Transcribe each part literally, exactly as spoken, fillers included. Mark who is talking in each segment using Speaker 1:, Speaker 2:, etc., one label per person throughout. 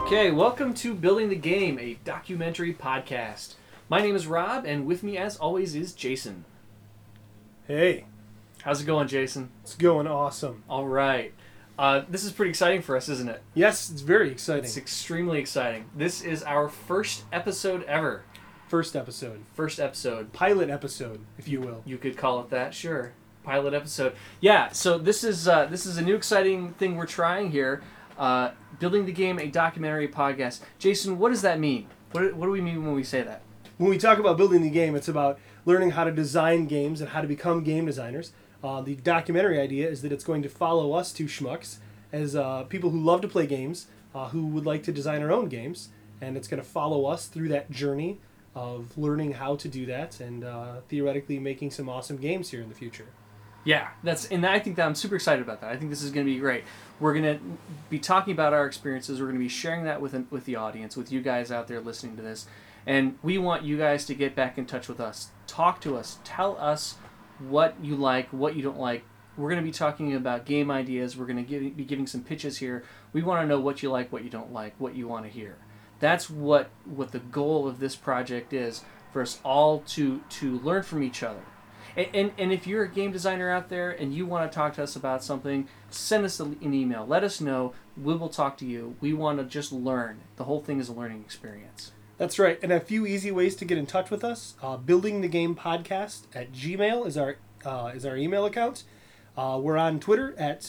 Speaker 1: Okay, welcome to Building the Game, a documentary podcast. My name is Rob, and with me, as always, is Jason.
Speaker 2: Hey.
Speaker 1: How's it going, Jason?
Speaker 2: It's going awesome.
Speaker 1: All right. Uh, this is pretty exciting for us, isn't it?
Speaker 2: Yes, it's very exciting.
Speaker 1: It's extremely exciting. This is our first episode ever.
Speaker 2: First episode.
Speaker 1: First episode.
Speaker 2: Pilot episode, if you will.
Speaker 1: You could call it that, sure. Pilot episode. Yeah, so this is uh, this is a new exciting thing we're trying here. Uh, Building the Game, a documentary podcast. Jason, what does that mean? What, what do we mean when we say that?
Speaker 2: When we talk about building the game, it's about learning how to design games and how to become game designers. Uh, the documentary idea is that it's going to follow us two schmucks as uh, people who love to play games, uh, who would like to design our own games, and it's going to follow us through that journey of learning how to do that and uh, theoretically making some awesome games here in the future.
Speaker 1: Yeah, that's and I think that I'm super excited about that. I think this is going to be great. We're going to be talking about our experiences. We're going to be sharing that with with the audience, with you guys out there listening to this. And we want you guys to get back in touch with us. Talk to us. Tell us what you like, what you don't like. We're going to be talking about game ideas. We're going to give, be giving some pitches here. We want to know what you like, what you don't like, what you want to hear. That's what what the goal of this project is, for us all to to learn from each other. And, and and if you're a game designer out there and you want to talk to us about something, send us an email. Let us know. We will talk to you. We want to just learn. The whole thing is a learning experience.
Speaker 2: That's right. And a few easy ways to get in touch with us. Uh, Building the Game Podcast at Gmail is our uh, is our email account. Uh, we're on Twitter at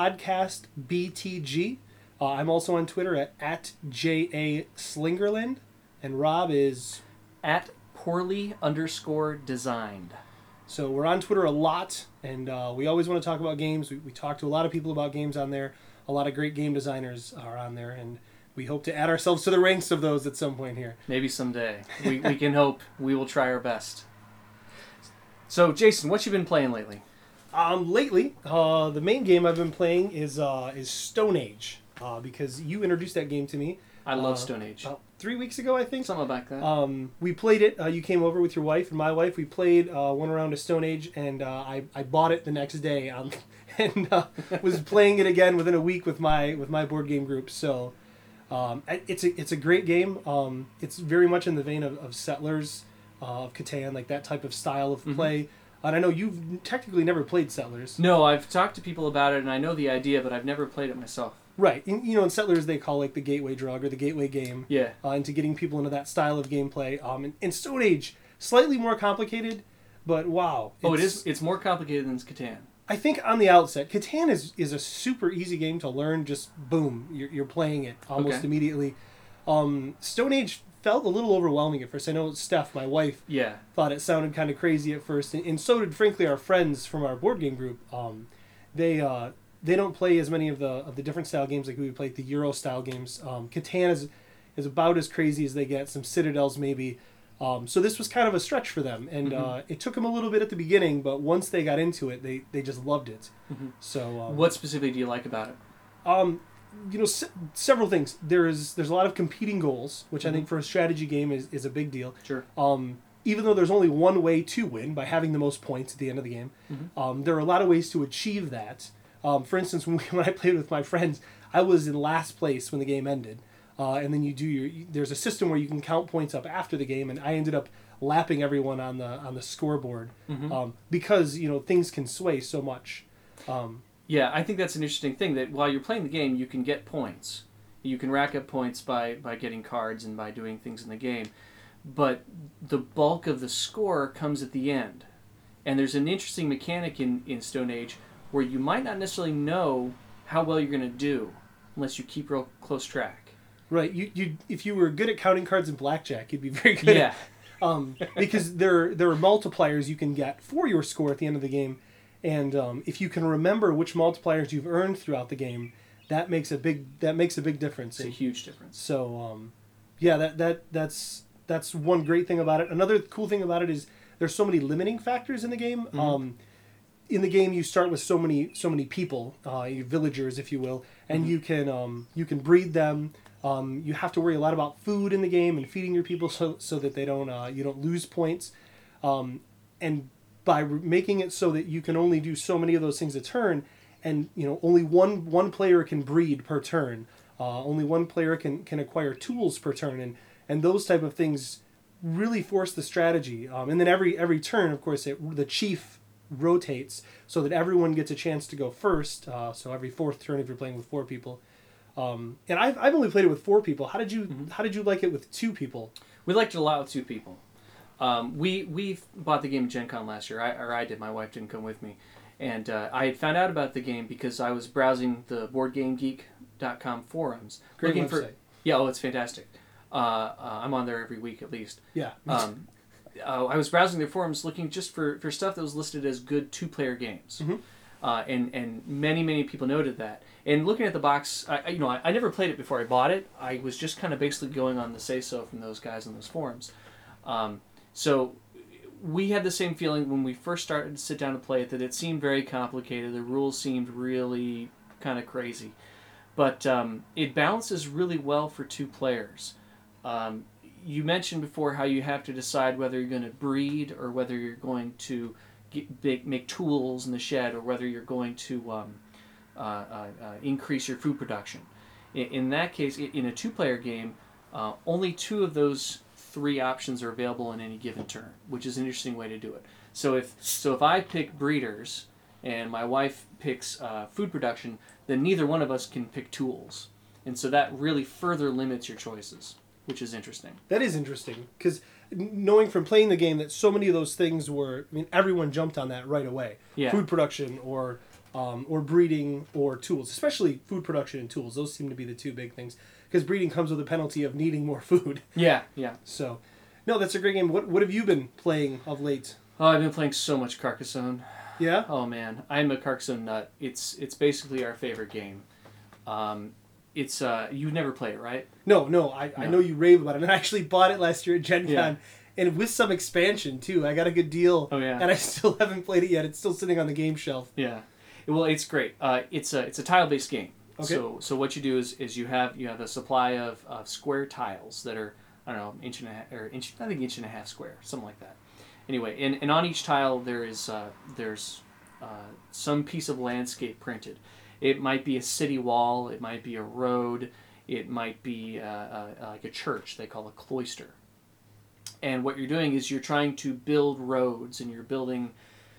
Speaker 2: PodcastBTG. Uh, I'm also on Twitter at, at J A Slingerland. And Rob is...
Speaker 1: At poorly underscore designed.
Speaker 2: So we're on Twitter a lot, and uh, we always want to talk about games. We, we talk to a lot of people about games on there. A lot of great game designers are on there, and we hope to add ourselves to the ranks of those at some point here.
Speaker 1: Maybe someday. We we can hope. We will try our best. So, Jason, what you been playing lately?
Speaker 2: Um, lately, uh, the main game I've been playing is uh, is Stone Age, uh, because you introduced that game to me.
Speaker 1: I love
Speaker 2: uh,
Speaker 1: Stone Age.
Speaker 2: About three weeks ago, I think.
Speaker 1: Something like that.
Speaker 2: Um, we played it. Uh, you came over with your wife and my wife. We played uh, one round of Stone Age, and uh, I, I bought it the next day, um, and uh, was playing it again within a week with my with my board game group. So um, it's a it's a great game. Um, it's very much in the vein of, of Settlers, uh, of Catan, like that type of style of play. Mm-hmm. And I know you've technically never played Settlers.
Speaker 1: No, I've talked to people about it, and I know the idea, but I've never played it myself.
Speaker 2: Right. In, you know, in Settlers, they call like the gateway drug or the gateway game.
Speaker 1: Yeah.
Speaker 2: Uh, into getting people into that style of gameplay. Um, in, in Stone Age, slightly more complicated, but wow.
Speaker 1: Oh, it is. It's more complicated than Catan.
Speaker 2: I think on the outset, Catan is, is a super easy game to learn. Just boom, you're, you're playing it almost
Speaker 1: Okay.
Speaker 2: immediately. Um, Stone Age felt a little overwhelming at first. I know Steph, my wife,
Speaker 1: yeah.
Speaker 2: thought it sounded kind of crazy at first, and, and so did, frankly, our friends from our board game group. Um, they uh, they don't play as many of the of the different style games like we play, the Euro style games. Um, Catan is is about as crazy as they get. Some Citadels maybe. Um, so this was kind of a stretch for them, and
Speaker 1: mm-hmm.
Speaker 2: uh, it took them a little bit at the beginning, but once they got into it, they, they just loved it.
Speaker 1: Mm-hmm.
Speaker 2: So um,
Speaker 1: what specifically do you like about it?
Speaker 2: Um, you know, se- several things. There is there's a lot of competing goals, which mm-hmm. I think for a strategy game is, is a big deal.
Speaker 1: Sure.
Speaker 2: Um, even though there's only one way to win, by having the most points at the end of the game,
Speaker 1: mm-hmm.
Speaker 2: um, there are a lot of ways to achieve that. Um, for instance, when, we, when I played with my friends, I was in last place when the game ended. Uh, and then you do your. You, there's a system where you can count points up after the game, and I ended up lapping everyone on the on the scoreboard
Speaker 1: mm-hmm.
Speaker 2: um, because you know things can sway so much. Um,
Speaker 1: yeah, I think that's an interesting thing, that while you're playing the game, you can get points. You can rack up points by, by getting cards and by doing things in the game, but the bulk of the score comes at the end. And there's an interesting mechanic in, in Stone Age where you might not necessarily know how well you're going to do unless you keep real close track.
Speaker 2: Right, you you if you were good at counting cards in blackjack, you'd be very good.
Speaker 1: Yeah,
Speaker 2: at, um, because there there are multipliers you can get for your score at the end of the game, and um, if you can remember which multipliers you've earned throughout the game, that makes a big that makes a big difference.
Speaker 1: It's a huge difference.
Speaker 2: So, um, yeah, that that that's that's one great thing about it. Another cool thing about it is there's so many limiting factors in the game.
Speaker 1: Mm-hmm.
Speaker 2: Um, in the game, you start with so many so many people, uh, your villagers, if you will, and
Speaker 1: mm-hmm.
Speaker 2: you can um, you can breed them. Um, you have to worry a lot about food in the game and feeding your people so so that they don't uh, you don't lose points, um, and by re- making it so that you can only do so many of those things a turn, and you know only one one player can breed per turn. Uh, only one player can, can acquire tools per turn, and, and those type of things really force the strategy. Um, and then every every turn, of course, it, the chief rotates so that everyone gets a chance to go first. Uh, so every fourth turn, if you're playing with four people. Um, and I've, I've only played it with four people. How did you mm-hmm. How did you like it with two people?
Speaker 1: We liked it a lot with two people. Um, we we bought the game at Gen Con last year, I, or I did. My wife didn't come with me, and uh, I had found out about the game because I was browsing the board game geek dot com forums,
Speaker 2: Great
Speaker 1: looking
Speaker 2: website.
Speaker 1: for yeah, oh, it's fantastic. Uh, uh, I'm on there every week at least.
Speaker 2: Yeah.
Speaker 1: um, uh, I was browsing their forums looking just for, for stuff that was listed as good two player games,
Speaker 2: mm-hmm.
Speaker 1: uh, and and many many people noted that. And looking at the box, I, I- you know, I, I never played it before I bought it. I was just kind of basically going on the say so from those guys on those forums. Um, so we had the same feeling when we first started to sit down to play it, that it seemed very complicated. The rules seemed really kind of crazy, but um, it balances really well for two players. Um, you mentioned before how you have to decide whether you're going to breed or whether you're going to get, make, make tools in the shed, or whether you're going to um, uh, uh, uh, increase your food production. In, in that case, i- in a two-player game, uh, only two of those three options are available in any given turn, which is an interesting way to do it. So if so, if I pick breeders and my wife picks uh, food production, then neither one of us can pick tools, and so that really further limits your choices, which is interesting.
Speaker 2: That is interesting, because knowing from playing the game that so many of those things were, I mean, everyone jumped on that right away.
Speaker 1: Yeah.
Speaker 2: Food production or um, or breeding or tools, especially food production and tools. Those seem to be the two big things, because breeding comes with a penalty of needing more food.
Speaker 1: Yeah, yeah.
Speaker 2: So, no, that's a great game. What what have you been playing of late?
Speaker 1: Oh, I've been playing so much Carcassonne.
Speaker 2: Yeah?
Speaker 1: Oh man, I'm a Carcassonne nut. It's it's basically our favorite game. Um, it's uh, you've never played it, right?
Speaker 2: No, no, I, I
Speaker 1: No.
Speaker 2: know you rave about it, and I actually bought it last year at Gen Con,
Speaker 1: Yeah.
Speaker 2: and with some expansion, too. I got a good deal,
Speaker 1: Oh yeah.
Speaker 2: and I still haven't played it yet. It's still sitting on the game shelf.
Speaker 1: Yeah, well, it's great. Uh, it's a it's a tile based game.
Speaker 2: Okay.
Speaker 1: So so what you do is is you have you have a supply of, of square tiles that are, I don't know, inch and a half, or inch I think inch and a half square, something like that. Anyway, and, and on each tile there is uh, there's uh, some piece of landscape printed. It might be a city wall. It might be a road. It might be uh, uh, like a church. They call a cloister. And what you're doing is you're trying to build roads, and you're building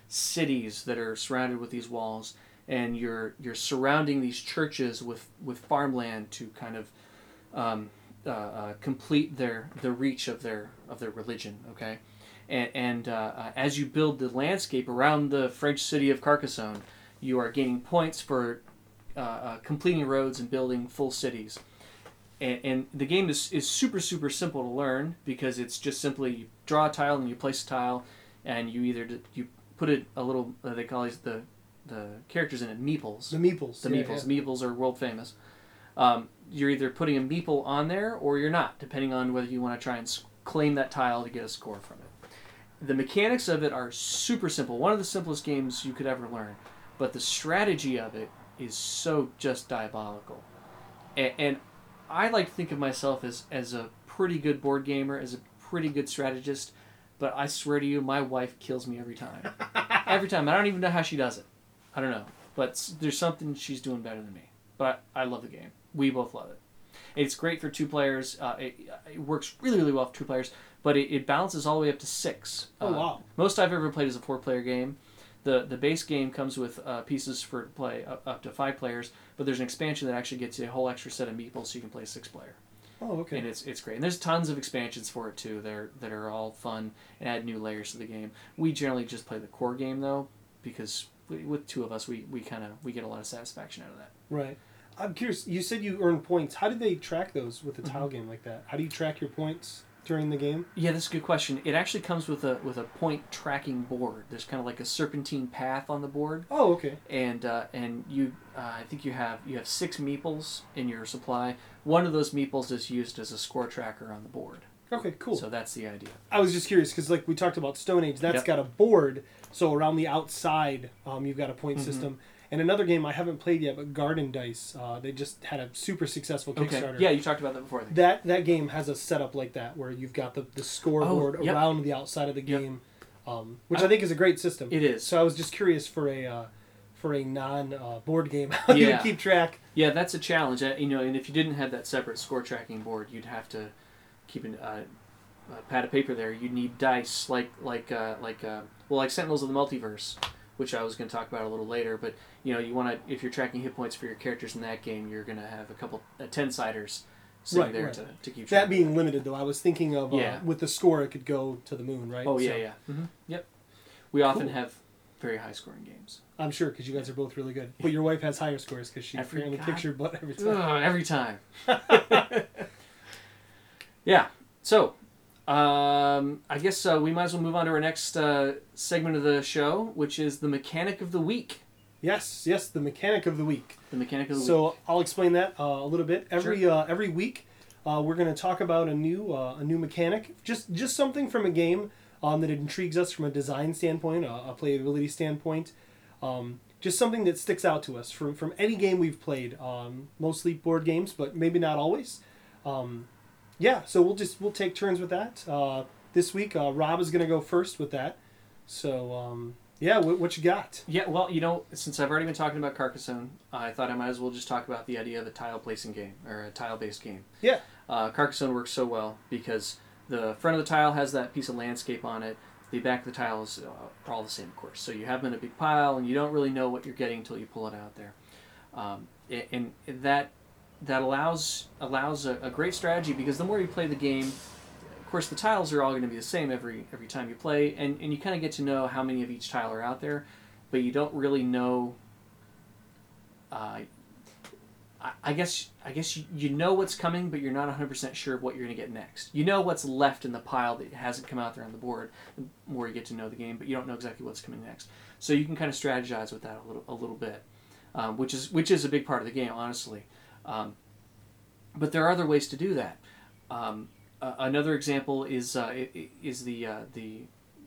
Speaker 1: cities that are surrounded with these walls, and you're you're surrounding these churches with, with farmland to kind of um, uh, uh, complete their the reach of their of their religion. Okay, and and uh, uh, as you build the landscape around the French city of Carcassonne, you are gaining points for uh, uh, completing roads and building full cities. And, and the game is, is super, super simple to learn, because it's just simply you draw a tile and you place a tile, and you either d- you put it a little, uh, they call these the the characters in it meeples.
Speaker 2: The meeples.
Speaker 1: The
Speaker 2: yeah,
Speaker 1: meeples.
Speaker 2: yeah.
Speaker 1: Meeples are world famous. Um, you're either putting a meeple on there or you're not, depending on whether you want to try and s- claim that tile to get a score from it. The mechanics of it are super simple. One of the simplest games you could ever learn, but the strategy of it is so just diabolical. And, and I like to think of myself as, as a pretty good board gamer, as a pretty good strategist, but I swear to you, my wife kills me every time. Every time. I don't even know how she does it. I don't know. But s- there's something she's doing better than me. But I, I love the game. We both love it. It's great for two players. Uh, it, it works really, really well for two players, but it, it balances all the way up to six.
Speaker 2: Oh,
Speaker 1: Uh,
Speaker 2: wow.
Speaker 1: Most I've ever played is a four-player game. The the base game comes with uh, pieces for play up, up to five players, but there's an expansion that actually gets you a whole extra set of meeples so you can play six-player.
Speaker 2: Oh, okay.
Speaker 1: And it's it's great. And there's tons of expansions for it too. They're that are all fun and add new layers to the game. We generally just play the core game though, because we, with two of us, we, we kind of we get a lot of satisfaction out of that.
Speaker 2: Right. I'm curious. You said you earn points. How do they track those with a tile
Speaker 1: Mm-hmm.
Speaker 2: game like that? How do you track your points during the game?
Speaker 1: Yeah, that's a good question. It actually comes with a with a point tracking board. There's kind of like a serpentine path on the board,
Speaker 2: Oh, okay.
Speaker 1: and uh, and you uh, I think you have you have six meeples in your supply. One of those meeples is used as a score tracker on the board.
Speaker 2: Okay, cool.
Speaker 1: So that's the idea.
Speaker 2: I was just curious because, like we talked about Stone Age, that's
Speaker 1: Yep.
Speaker 2: got a board. So around the outside, um, you've got a point
Speaker 1: Mhm.
Speaker 2: system. And another game I haven't played yet, but Garden Dice. Uh, they just had a super successful
Speaker 1: Okay.
Speaker 2: Kickstarter.
Speaker 1: Yeah, you talked about that before. I think.
Speaker 2: That that game has a setup like that where you've got the, the scoreboard
Speaker 1: Oh, yep.
Speaker 2: around the outside of the
Speaker 1: Yep.
Speaker 2: game, um, which I, think is a great system.
Speaker 1: It is.
Speaker 2: So I was just curious for a uh, for a non uh, board game. How do
Speaker 1: Yeah.
Speaker 2: you keep track?
Speaker 1: Yeah, that's a challenge. Uh, You know, and if you didn't have that separate score tracking board, you'd have to keep an, uh, a pad of paper there. You'd need dice, like like uh, like uh, well, like Sentinels of the Multiverse, which I was going to talk about a little later. But you know, you want to if you're tracking hit points for your characters in that game, you're going to have a couple uh, ten siders sitting
Speaker 2: Right,
Speaker 1: there
Speaker 2: right.
Speaker 1: to, to keep track.
Speaker 2: That being limited, though, I was thinking of uh,
Speaker 1: Yeah.
Speaker 2: with the score, it could go to the moon, right?
Speaker 1: Oh yeah,
Speaker 2: So,
Speaker 1: yeah. Mm-hmm. Yep. We often
Speaker 2: Cool.
Speaker 1: have very high scoring games.
Speaker 2: I'm sure because you guys are both really good. But your wife has higher scores because she
Speaker 1: Every
Speaker 2: apparently
Speaker 1: God-
Speaker 2: kicks your butt every time.
Speaker 1: Ugh, every time. Yeah. So, um, I guess uh, we might as well move on to our next uh, segment of the show, which is the mechanic of the week.
Speaker 2: Yes, yes, the mechanic of the week.
Speaker 1: The mechanic of the week.
Speaker 2: So I'll explain that uh, a little bit. Every uh, every week, uh, we're going to talk about a new uh, a new mechanic, just just something from a game um, that intrigues us from a design standpoint, a, a playability standpoint, um, just something that sticks out to us from from any game we've played. Um, mostly board games, but maybe not always. Um, yeah, so we'll just we'll take turns with that. Uh, this week, uh, Rob is going to go first with that. So um, yeah, what, what you got?
Speaker 1: Yeah, well, you know, since I've already been talking about Carcassonne, I thought I might as well just talk about the idea of a tile placing game, or a tile-based game.
Speaker 2: Yeah.
Speaker 1: Uh, Carcassonne works so well because the front of the tile has that piece of landscape on it. The back of the tiles uh, are all the same, of course. So you have them in a big pile, and you don't really know what you're getting until you pull it out there. Um, and that that allows allows a, a great strategy because the more you play the game, of course, the tiles are all going to be the same every every time you play, and, and you kind of get to know how many of each tile are out there, but you don't really know. Uh, I, I guess I guess you, you know what's coming, but you're not one hundred percent sure of what you're going to get next. You know what's left in the pile that hasn't come out there on the board. The more you get to know the game, but you don't know exactly what's coming next. So you can kind of strategize with that a little a little bit, um, which is which is a big part of the game, honestly. Um, but there are other ways to do that. Um, Uh, another example is uh, is the uh, the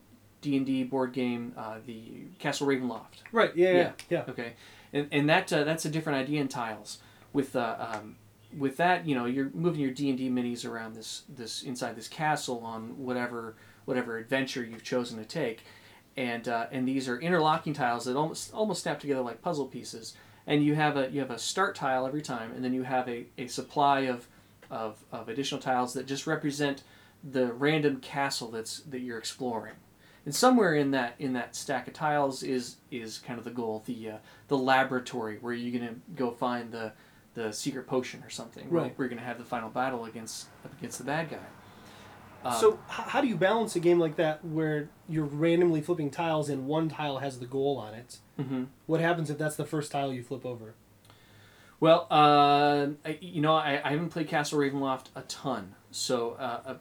Speaker 1: D and D board game, uh, the Castle Ravenloft.
Speaker 2: Right. Yeah. Yeah.
Speaker 1: Yeah.
Speaker 2: yeah.
Speaker 1: Okay, and and that uh, that's a different idea in tiles. With uh, um, with that, you know, you're moving your D and D minis around this this inside this castle on whatever whatever adventure you've chosen to take, and uh, and these are interlocking tiles that almost almost snap together like puzzle pieces. And you have a you have a start tile every time, and then you have a, a supply of Of, of additional tiles that just represent the random castle that's that you're exploring, and somewhere in that in that stack of tiles is is kind of the goal, the uh, the laboratory where you're gonna go find the the secret potion or something.
Speaker 2: Right.
Speaker 1: Where you're gonna have the final battle against against the bad guy. Um,
Speaker 2: So h- how do you balance a game like that where you're randomly flipping tiles and one tile has the goal on it?
Speaker 1: mhm.
Speaker 2: What happens if that's the first tile you flip over?
Speaker 1: Well, uh, I, you know, I, I haven't played Castle Ravenloft a ton, so uh, uh,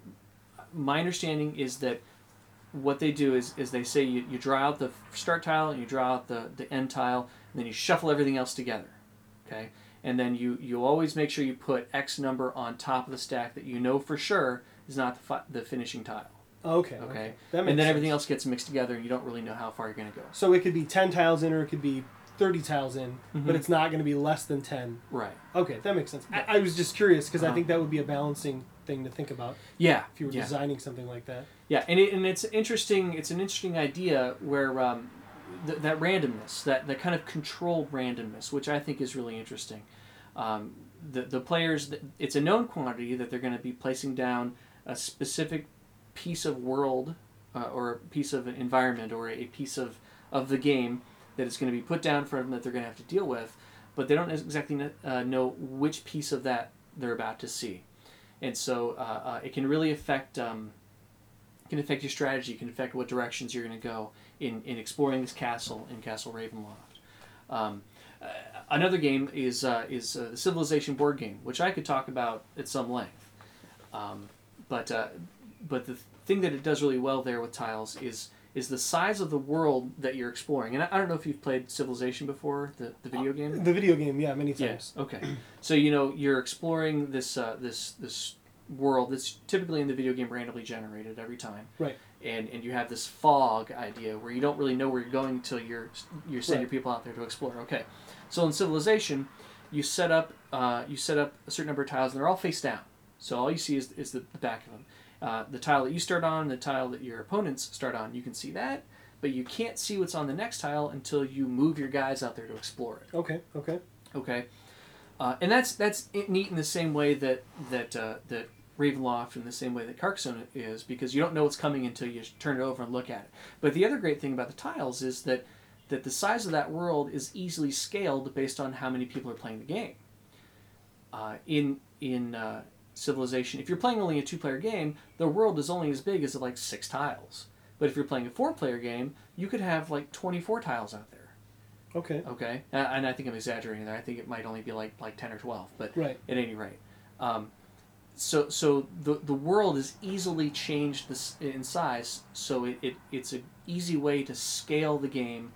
Speaker 1: my understanding is that what they do is, is they say you, you draw out the start tile and you draw out the, the end tile, and then you shuffle everything else together, okay? And then you, you always make sure you put X number on top of the stack that you know for sure is not the, fi- the finishing tile,
Speaker 2: Okay.
Speaker 1: okay?
Speaker 2: okay. That makes
Speaker 1: And then
Speaker 2: sense.
Speaker 1: everything else gets mixed together, and you don't really know how far you're going to go.
Speaker 2: So it could be ten tiles in, or it could be thirty tiles in,
Speaker 1: Mhm.
Speaker 2: but it's not going to be less than ten.
Speaker 1: Right.
Speaker 2: Okay, that makes sense. I, I was just curious because I
Speaker 1: Uh-huh.
Speaker 2: think that would be a balancing thing to think about
Speaker 1: Yeah.
Speaker 2: if you were
Speaker 1: yeah.
Speaker 2: designing something like that.
Speaker 1: Yeah, and it, and it's interesting. It's an interesting idea where um, th- that randomness, that that kind of controlled randomness, which I think is really interesting. Um, the the players, it's a known quantity that they're going to be placing down a specific piece of world uh, or a piece of an environment or a piece of, of the game that is going to be put down for them that they're going to have to deal with, but they don't exactly uh, know which piece of that they're about to see, and so uh, uh, it can really affect. Um, can affect your strategy, can affect what directions you're going to go in, in exploring this castle in Castle Ravenloft. Um, uh, another game is uh, is uh, the Civilization board game, which I could talk about at some length. Um, but uh, but the thing that it does really well there with tiles is is the size of the world that you're exploring. And I, I don't know if you've played Civilization before, the, the video game.
Speaker 2: The video game, yeah, many times.
Speaker 1: Yes. Okay. So you know you're exploring this uh, this this world that's typically in the video game randomly generated every time.
Speaker 2: Right.
Speaker 1: And and you have this fog idea where you don't really know where you're going until you're you're sending
Speaker 2: Right.
Speaker 1: your people out there to explore. Okay. So in Civilization, you set up uh, you set up a certain number of tiles and they're all face down. So all you see is is the, the back of them. Uh, the tile that you start on, the tile that your opponents start on, you can see that, but you can't see what's on the next tile until you move your guys out there to explore it.
Speaker 2: Okay. Okay.
Speaker 1: Okay, uh, and that's that's neat in the same way that that uh, that Ravenloft, in the same way that Carcassonne is, because you don't know what's coming until you turn it over and look at it. But the other great thing about the tiles is that that the size of that world is easily scaled based on how many people are playing the game. Uh, in in uh, Civilization, if you're playing only a two-player game, the world is only as big as like six tiles. But if you're playing a four-player game, you could have like twenty-four tiles out there.
Speaker 2: Okay.
Speaker 1: Okay, uh, and I think I'm exaggerating there. I think it might only be like like ten or twelve, but
Speaker 2: right.
Speaker 1: At any rate, um, so so the the world is easily changed this in size. So it, it it's an easy way to scale the game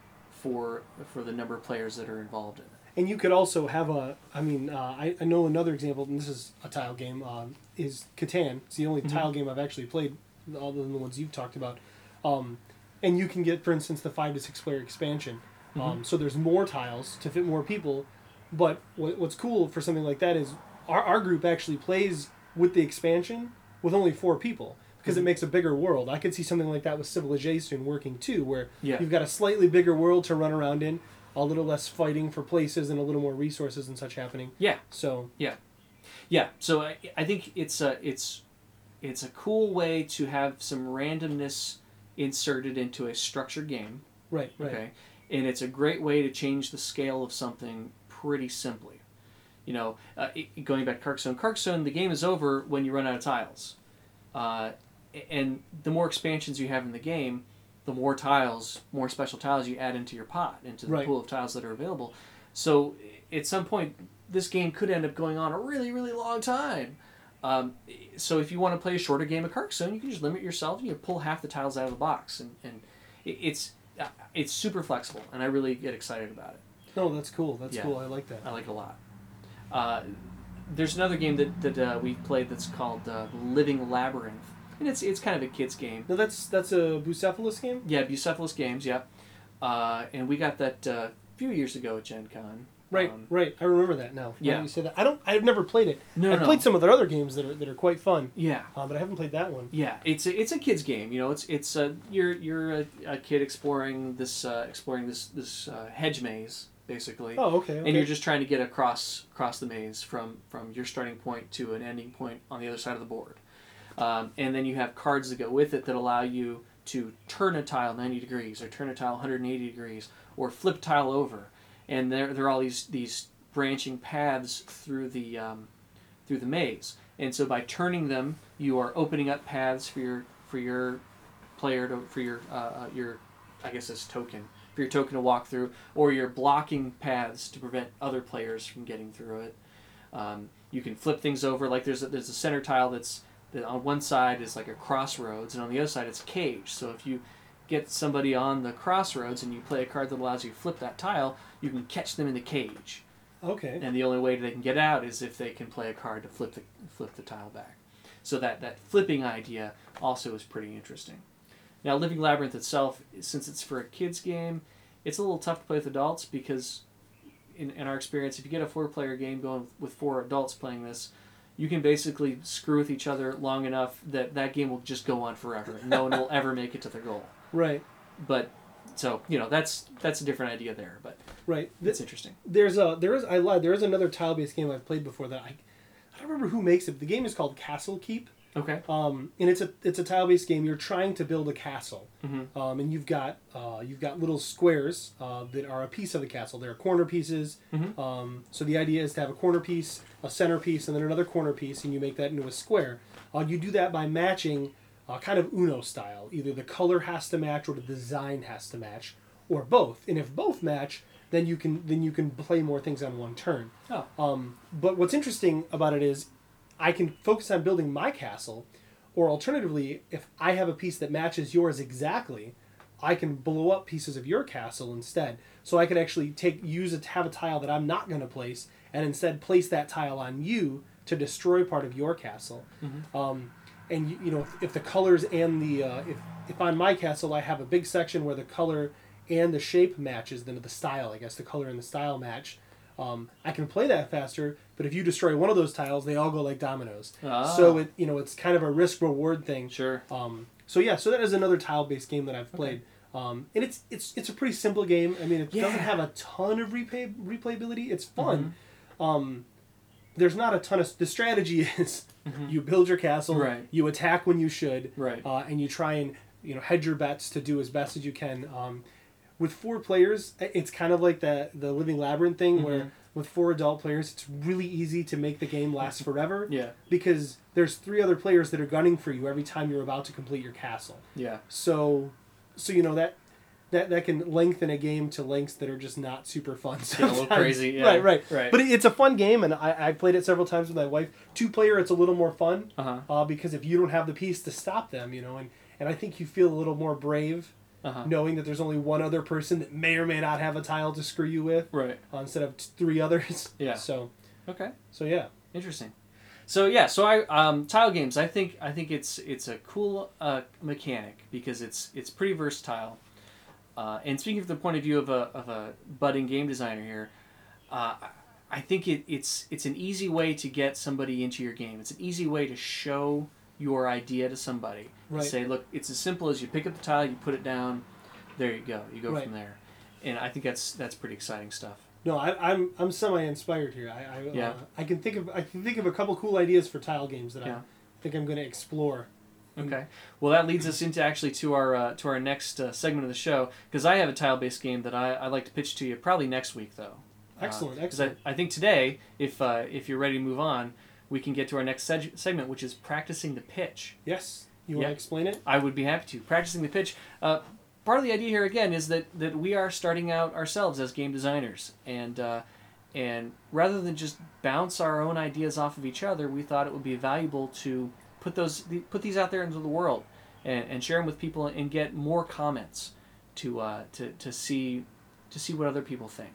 Speaker 1: for for the number of players that are involved in it.
Speaker 2: And you could also have a. I mean, uh, I I know another example, and this is a tile game. Um, is Catan? It's the only mm-hmm. tile game I've actually played, other than the ones you've talked about. Um, and you can get, for instance, the five to six player expansion. Um, mm-hmm. So there's more tiles to fit more people, but what, what's cool for something like that is our, our group actually plays with the expansion with only four people because mm-hmm. it makes a bigger world. I could see something like that with Civilization working too, where
Speaker 1: yeah.
Speaker 2: you've got a slightly bigger world to run around in, a little less fighting for places and a little more resources and such happening.
Speaker 1: Yeah.
Speaker 2: So
Speaker 1: yeah, yeah. So I, I think it's a it's it's a cool way to have some randomness inserted into a structured game.
Speaker 2: Right. Right.
Speaker 1: Okay. And it's a great way to change the scale of something pretty simply. You know, uh, it, going back to Carcassonne, Carcassonne, the game is over when you run out of tiles. Uh, and the more expansions you have in the game, the more tiles, more special tiles you add into your pot, into the
Speaker 2: right.
Speaker 1: pool of tiles that are available. So at some point, this game could end up going on a really, really long time. Um, so if you want to play a shorter game of Carcassonne, you can just limit yourself and you pull half the tiles out of the box. And, and it, it's... It's super flexible, and I really get excited about it.
Speaker 2: No, that's cool. That's
Speaker 1: yeah.
Speaker 2: cool. I like that.
Speaker 1: I like it a lot. Uh, there's another game that, that uh, we've played that's called uh, Living Labyrinth, and it's it's kind of a kid's game.
Speaker 2: No, that's that's a Bucephalus game?
Speaker 1: Yeah, Bucephalus Games, yeah. Uh, and we got that uh, a few years ago at Gen Con.
Speaker 2: Right, um, right. I remember that now.
Speaker 1: Yeah.
Speaker 2: You say that. I don't. I've never played it.
Speaker 1: No,
Speaker 2: I've
Speaker 1: no.
Speaker 2: played some of their other games that are that are quite fun.
Speaker 1: Yeah.
Speaker 2: Uh, but I haven't played that one.
Speaker 1: Yeah, it's a, it's a kid's game. You know, it's it's a you're you're a, a kid exploring this uh, exploring this this uh, hedge maze basically.
Speaker 2: Oh, okay, okay.
Speaker 1: And you're just trying to get across across the maze from from your starting point to an ending point on the other side of the board. Um, and then you have cards that go with it that allow you to turn a tile ninety degrees or turn a tile one hundred eighty degrees or flip tile over. And there there are all these these branching paths through the um, through the maze, and so by turning them, you are opening up paths for your for your player to for your uh, your I guess it's token for your token to walk through, or you're blocking paths to prevent other players from getting through it. Um, you can flip things over, like there's a, there's a center tile that's that on one side is like a crossroads, and on the other side it's a cage. So if you get somebody on the crossroads and you play a card that allows you to flip that tile, you can catch them in the cage.
Speaker 2: Okay.
Speaker 1: And the only way they can get out is if they can play a card to flip the flip the tile back. So that, that flipping idea also is pretty interesting. Now, Living Labyrinth itself, since it's for a kids game, it's a little tough to play with adults because, in, in our experience, if you get a four-player game going with four adults playing this, you can basically screw with each other long enough that that game will just go on forever. No one will ever make it to their goal.
Speaker 2: Right.
Speaker 1: But so you know that's that's a different idea there, but
Speaker 2: right,
Speaker 1: it's interesting.
Speaker 2: There's a there is I lied. There is another tile-based game I've played before that I I don't remember who makes it. The game is called Castle Keep.
Speaker 1: Okay.
Speaker 2: Um, and it's a it's a tile-based game. You're trying to build a castle,
Speaker 1: mm-hmm.
Speaker 2: um, and you've got uh, you've got little squares uh, that are a piece of the castle. They're corner pieces.
Speaker 1: Mm-hmm.
Speaker 2: Um, so the idea is to have a corner piece, a center piece, and then another corner piece, and you make that into a square. Uh, you do that by matching, uh, kind of Uno style. Either the color has to match or the design has to match, or both. And if both match, then you can then you can play more things on one turn.
Speaker 1: Oh.
Speaker 2: Um, but what's interesting about it is, I can focus on building my castle, or alternatively, if I have a piece that matches yours exactly, I can blow up pieces of your castle instead. So I could actually take use it have a tile that I'm not going to place, and instead place that tile on you to destroy part of your castle.
Speaker 1: Mm-hmm.
Speaker 2: Um, and you, you know, if, if the colors and the uh, if if on my castle I have a big section where the color and the shape matches, then the style, I guess the color and the style match. Um, I can play that faster, but if you destroy one of those tiles, they all go like dominoes.
Speaker 1: Ah.
Speaker 2: So it, you know, it's kind of a risk reward thing.
Speaker 1: Sure.
Speaker 2: Um, so yeah, so that is another tile based game that I've played. Um, and it's it's it's a pretty simple game. I mean, it
Speaker 1: Yeah.
Speaker 2: doesn't have a ton of replay replayability. It's fun.
Speaker 1: Mm-hmm.
Speaker 2: Um, there's not a ton of the strategy is
Speaker 1: Mm-hmm.
Speaker 2: you build your castle,
Speaker 1: Right.
Speaker 2: you attack when you should,
Speaker 1: Right.
Speaker 2: uh, and you try and you know hedge your bets to do as best as you can. Um, with four players, it's kind of like the the Living Labyrinth thing
Speaker 1: Mm-hmm.
Speaker 2: where with four adult players, it's really easy to make the game last forever.
Speaker 1: Yeah.
Speaker 2: Because there's three other players that are gunning for you every time you're about to complete your castle.
Speaker 1: Yeah.
Speaker 2: So, so you know that that that can lengthen a game to lengths that are just not super fun.
Speaker 1: Get a little
Speaker 2: sometimes.
Speaker 1: crazy. Yeah.
Speaker 2: Right, right,
Speaker 1: Right.
Speaker 2: But it- it's a fun game, and I, I played it several times with my wife. Two player, it's a little more fun
Speaker 1: Uh-huh.
Speaker 2: uh, because if you don't have the piece to stop them, you know, and and I think you feel a little more brave
Speaker 1: Uh-huh.
Speaker 2: knowing that there's only one other person that may or may not have a tile to screw you with
Speaker 1: Right.
Speaker 2: uh, instead of t- three others.
Speaker 1: Yeah.
Speaker 2: So
Speaker 1: Okay.
Speaker 2: so yeah.
Speaker 1: Interesting. So yeah, so I um, tile games. I think I think it's it's a cool uh, mechanic because it's it's pretty versatile. Uh, and speaking from the point of view of a of a budding game designer here, uh, I think it, it's it's an easy way to get somebody into your game. It's an easy way to show your idea to somebody.
Speaker 2: Right.
Speaker 1: Say, look, it's as simple as you pick up the tile, you put it down, there you go. You go
Speaker 2: Right.
Speaker 1: from there. And I think that's that's pretty exciting stuff.
Speaker 2: No, I, I'm I'm semi inspired here. I I,
Speaker 1: Yeah.
Speaker 2: uh, I can think of I can think of a couple cool ideas for tile games that
Speaker 1: Yeah.
Speaker 2: I think I'm going to explore.
Speaker 1: Okay. Well, that leads us into actually to our uh, to our next uh, segment of the show because I have a tile-based game that I I like to pitch to you probably next week though.
Speaker 2: Excellent,
Speaker 1: Uh, 'cause
Speaker 2: excellent.
Speaker 1: I, I think today, if uh, if you're ready to move on, we can get to our next seg- segment, which is practicing the pitch.
Speaker 2: Yes, you want
Speaker 1: Yeah.
Speaker 2: to explain it?
Speaker 1: I would be happy to. Practicing the pitch. Uh, part of the idea here again is that, that we are starting out ourselves as game designers, and uh, and rather than just bounce our own ideas off of each other, we thought it would be valuable to put those put these out there into the world and, and share them with people and get more comments to uh, to to see to see what other people think.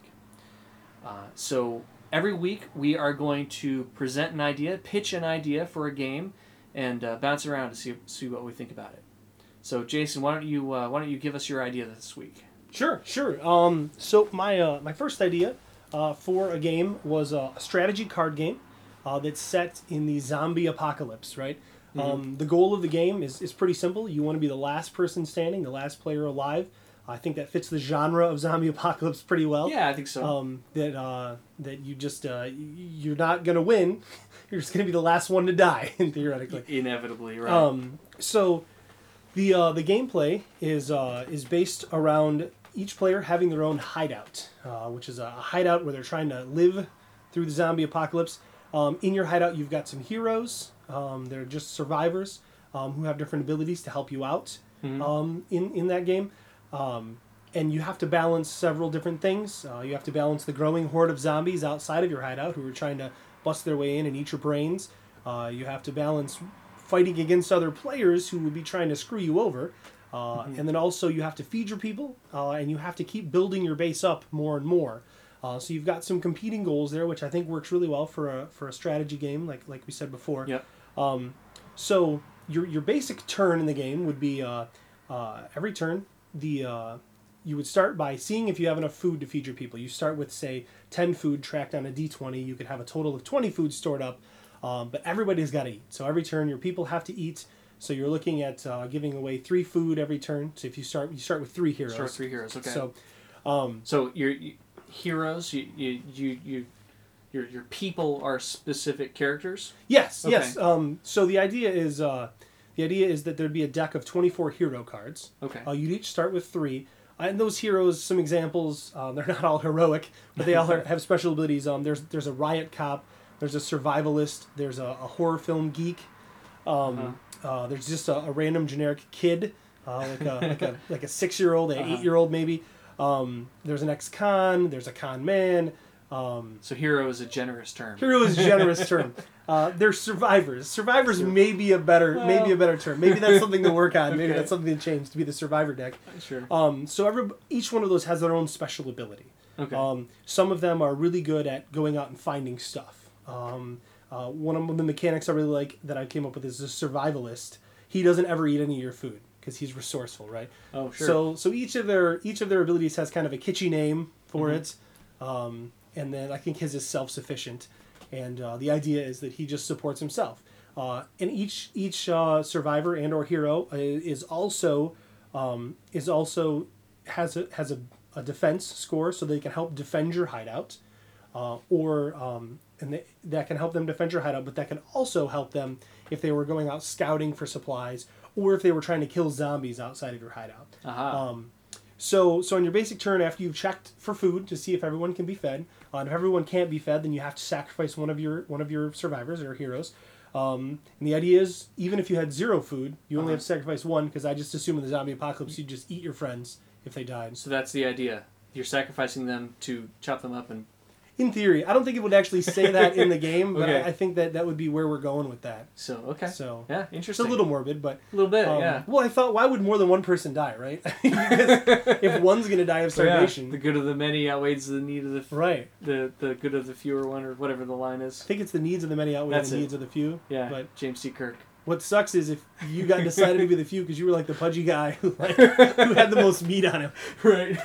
Speaker 1: Uh, so every week we are going to present an idea, pitch an idea for a game, and uh, bounce around to see see what we think about it. So Jason, why don't you uh, why don't you give us your idea this week?
Speaker 2: Sure, sure. Um, so my uh, my first idea uh, for a game was a strategy card game uh, that's set in the zombie apocalypse. Right.
Speaker 1: Mm-hmm.
Speaker 2: Um, the goal of the game is is pretty simple. You want to be the last person standing, the last player alive. I think that fits the genre of zombie apocalypse pretty well.
Speaker 1: Yeah, I think so.
Speaker 2: Um, that uh, that you just uh, y- you're not gonna win. You're just gonna be the last one to die, theoretically.
Speaker 1: Inevitably, right?
Speaker 2: Um, so the uh, the gameplay is uh, is based around each player having their own hideout, uh, which is a hideout where they're trying to live through the zombie apocalypse. Um, in your hideout, you've got some heroes. Um, they're just survivors um, who have different abilities to help you out
Speaker 1: Mhm.
Speaker 2: um, in in that game. Um, and you have to balance several different things. Uh, you have to balance the growing horde of zombies outside of your hideout who are trying to bust their way in and eat your brains. Uh, you have to balance fighting against other players who would be trying to screw you over. Uh, And then also you have to feed your people, uh, and you have to keep building your base up more and more. Uh, so you've got some competing goals there, which I think works really well for a for a strategy game, like like we said before.
Speaker 1: Yep.
Speaker 2: Um, so your your basic turn in the game would be uh, uh, every turn the uh, you would start by seeing if you have enough food to feed your people. You start with say ten food tracked on a d twenty. You could have a total of twenty food stored up, um, but everybody's got to eat. So every turn your people have to eat. So you're looking at uh, giving away three food every turn. So if you start you start with three heroes.
Speaker 1: Start with three heroes. Okay.
Speaker 2: So um,
Speaker 1: So your you, heroes, you you you. you Your, your people are specific characters.
Speaker 2: Yes,
Speaker 1: Okay.
Speaker 2: yes. Um, so the idea is uh, the idea is that there'd be a deck of twenty-four hero cards.
Speaker 1: Okay.
Speaker 2: Uh, you'd each start with three, uh, and those heroes, some examples. Um, they're not all heroic, but they all are, have special abilities. Um, there's there's a riot cop, there's a survivalist, there's a, a horror film geek. Um, uh, there's just a, a random generic kid, uh, like a like a like a six year old, an
Speaker 1: Uh-huh.
Speaker 2: eight year old maybe. Um, there's an ex-con. There's a con man. Um,
Speaker 1: So hero is a generous term.
Speaker 2: Hero is a generous term. Uh, they're survivors. Survivors may be a better, maybe a better term. Maybe that's something to work on. Maybe
Speaker 1: Okay.
Speaker 2: that's something to change to be the survivor deck.
Speaker 1: Sure.
Speaker 2: Um, so every each one of those has their own special ability.
Speaker 1: Okay.
Speaker 2: Um, some of them are really good at going out and finding stuff. Um, uh, one of the mechanics I really like that I came up with is the survivalist. He doesn't ever eat any of your food because he's resourceful, right?
Speaker 1: Oh, sure.
Speaker 2: So so each of their each of their abilities has kind of a kitschy name for
Speaker 1: Mhm.
Speaker 2: it. Um, and then I think his is self-sufficient, and uh, the idea is that he just supports himself. Uh, and each each uh, survivor and or hero uh, is also um, is also has a has a, a defense score, so they can help defend your hideout, uh, or um, and they, that can help them defend your hideout. But that can also help them if they were going out scouting for supplies, or if they were trying to kill zombies outside of your hideout.
Speaker 1: Uh-huh.
Speaker 2: Um, so so on your basic turn, after you've checked for food to see if everyone can be fed, uh, and if everyone can't be fed, then you have to sacrifice one of your one of your survivors or heroes. Um, and the idea is, even if you had zero food, you only
Speaker 1: Uh-huh.
Speaker 2: have to sacrifice one, because I just assume in the zombie apocalypse you just eat your friends if they died.
Speaker 1: So that's the idea. You're sacrificing them to chop them up and...
Speaker 2: In theory, I don't think it would actually say that in the game, but
Speaker 1: Okay.
Speaker 2: I, I think that that would be where we're going with that.
Speaker 1: So, okay.
Speaker 2: So
Speaker 1: Yeah,
Speaker 2: it's
Speaker 1: interesting.
Speaker 2: a little morbid, but
Speaker 1: A little bit,
Speaker 2: um,
Speaker 1: yeah.
Speaker 2: Well, I thought, why would more than one person die, right? Because if one's going to die of
Speaker 1: So, yeah,
Speaker 2: starvation,
Speaker 1: the good of the many outweighs the need of the... F-
Speaker 2: right?
Speaker 1: the the good of the fewer one, or whatever the line is.
Speaker 2: I think it's the needs of the many outweigh
Speaker 1: That's
Speaker 2: the
Speaker 1: it.
Speaker 2: needs of the few.
Speaker 1: Yeah,
Speaker 2: But
Speaker 1: James T. Kirk.
Speaker 2: what sucks is if you got decided to be the few because you were like the pudgy guy who, like, who had the most meat on him.
Speaker 1: Right.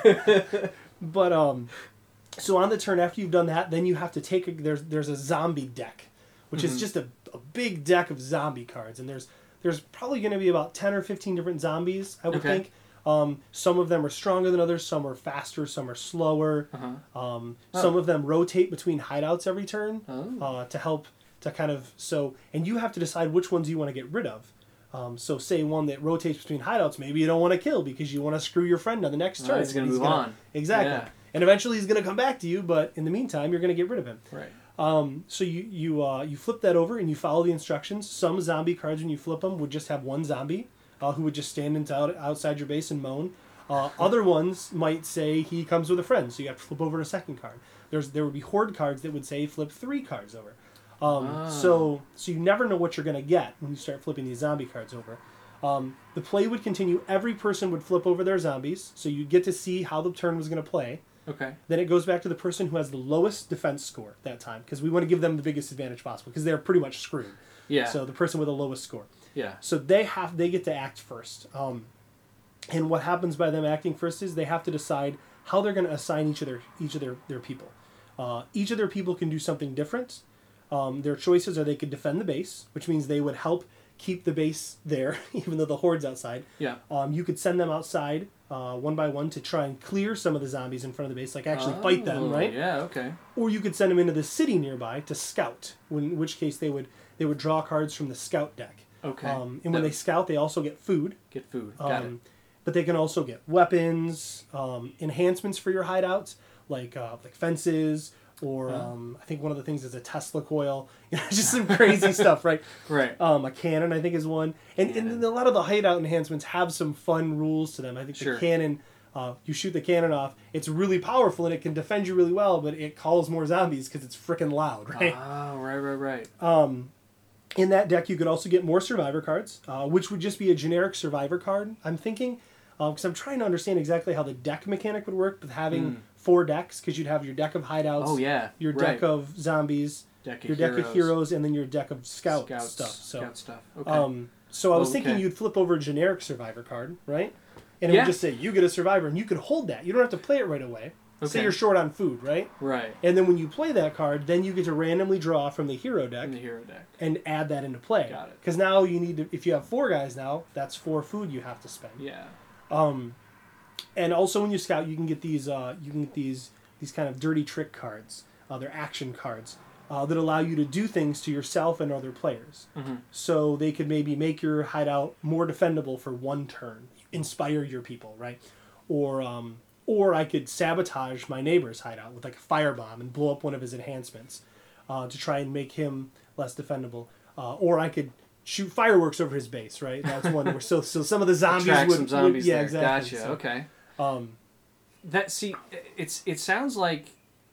Speaker 2: But um, so on the turn after you've done that, then you have to take a, there's there's a zombie deck, which
Speaker 1: Mhm.
Speaker 2: is just a, a big deck of zombie cards, and there's there's probably going to be about ten or fifteen different zombies, I would
Speaker 1: Okay.
Speaker 2: think. Um, some of them are stronger than others, some are faster, some are slower.
Speaker 1: Uh-huh.
Speaker 2: Um,
Speaker 1: Oh.
Speaker 2: Some of them rotate between hideouts every turn
Speaker 1: Oh.
Speaker 2: uh, to help to kind of so, and you have to decide which ones you want to get rid of. Um, so say one that rotates between hideouts, maybe you don't want to kill because you want to screw your friend on the next
Speaker 1: Oh,
Speaker 2: turn.
Speaker 1: he's gonna
Speaker 2: And
Speaker 1: move
Speaker 2: gonna-
Speaker 1: on.
Speaker 2: Exactly.
Speaker 1: Yeah.
Speaker 2: And eventually he's going to come back to you, but in the meantime, you're going to get rid of him.
Speaker 1: Right.
Speaker 2: Um, so you you uh, you flip that over and you follow the instructions. Some zombie cards, when you flip them, would just have one zombie uh, who would just stand into, out, outside your base and moan. Uh, other ones might say he comes with a friend, so you have to flip over a second card. There's there would be horde cards that would say flip three cards over. Um,
Speaker 1: Ah.
Speaker 2: So so you never know what you're going to get when you start flipping these zombie cards over. Um, the play would continue. Every person would flip over their zombies, so you get to see how the turn was going to play.
Speaker 1: Okay.
Speaker 2: Then it goes back to the person who has the lowest defense score that time, because we want to give them the biggest advantage possible, because they're pretty much screwed.
Speaker 1: Yeah.
Speaker 2: So the person with the lowest score.
Speaker 1: Yeah.
Speaker 2: So they have they get to act first. Um, and what happens by them acting first is they have to decide how they're going to assign each of their each of their, their people. Uh, each of their people can do something different. Um, their choices are they could defend the base, which means they would help keep the base there, even though the horde's outside.
Speaker 1: Yeah.
Speaker 2: Um, you could send them outside uh, one by one to try and clear some of the zombies in front of the base, like actually fight them,
Speaker 1: Oh,
Speaker 2: right?
Speaker 1: Yeah. Okay.
Speaker 2: Or you could send them into the city nearby to scout, when, in which case they would they would draw cards from the scout deck.
Speaker 1: Okay.
Speaker 2: Um, and when
Speaker 1: That-
Speaker 2: they scout, they also get food.
Speaker 1: Get food. Got
Speaker 2: Um, but they can also get weapons, um, enhancements for your hideouts, like uh, like fences, or
Speaker 1: Oh.
Speaker 2: um, I think one of the things is a Tesla coil. You know, just some crazy stuff, right?
Speaker 1: it. Right.
Speaker 2: Um, a cannon, I think, is one. And, and
Speaker 1: Cannon.
Speaker 2: a lot of the hideout enhancements have some fun rules to them. I think
Speaker 1: Sure.
Speaker 2: the cannon, uh, you shoot the cannon off, it's really powerful and it can defend you really well, but it calls more zombies because it's freaking loud, right?
Speaker 1: Oh, right, right, right.
Speaker 2: Um, in that deck, you could also get more survivor cards, uh, which would just be a generic survivor card, I'm thinking. Because I'm trying to understand exactly how the deck mechanic would work with having
Speaker 1: Hmm.
Speaker 2: four decks, because you'd have your deck of hideouts,
Speaker 1: Oh, yeah.
Speaker 2: your
Speaker 1: right.
Speaker 2: deck of zombies,
Speaker 1: Deck of
Speaker 2: your deck
Speaker 1: heroes.
Speaker 2: of heroes, and then your deck of scout
Speaker 1: Scouts,
Speaker 2: stuff. So,
Speaker 1: Scout stuff. Okay.
Speaker 2: um, so I was
Speaker 1: Oh,
Speaker 2: thinking
Speaker 1: okay.
Speaker 2: you'd flip over a generic survivor card, right? And it
Speaker 1: Yeah.
Speaker 2: would just say, you get a survivor, and you could hold that. You don't have to play it right away. Say
Speaker 1: Okay.
Speaker 2: you're short on food, right?
Speaker 1: right.
Speaker 2: And then when you play that card, then you get to randomly draw from the hero deck
Speaker 1: In the hero deck.
Speaker 2: and add that into play.
Speaker 1: Got it.
Speaker 2: Because now you need to, if you have four guys now, that's four food you have to spend.
Speaker 1: Yeah.
Speaker 2: Um, and also when you scout, you can get these, uh, you can get these, these kind of dirty trick cards. Uh, they're action cards uh, that allow you to do things to yourself and other players.
Speaker 1: Mm-hmm.
Speaker 2: So they could maybe make your hideout more defendable for one turn, inspire your people, right? Or, um, or I could sabotage my neighbor's hideout with like a firebomb and blow up one of his enhancements uh, to try and make him less defendable. Uh, or I could shoot fireworks over his base, right? That's one where so so some of the zombies
Speaker 1: Attract
Speaker 2: would,
Speaker 1: some zombies
Speaker 2: would yeah
Speaker 1: there.
Speaker 2: exactly.
Speaker 1: Gotcha.
Speaker 2: So,
Speaker 1: Okay.
Speaker 2: Um,
Speaker 1: That see, it's it sounds like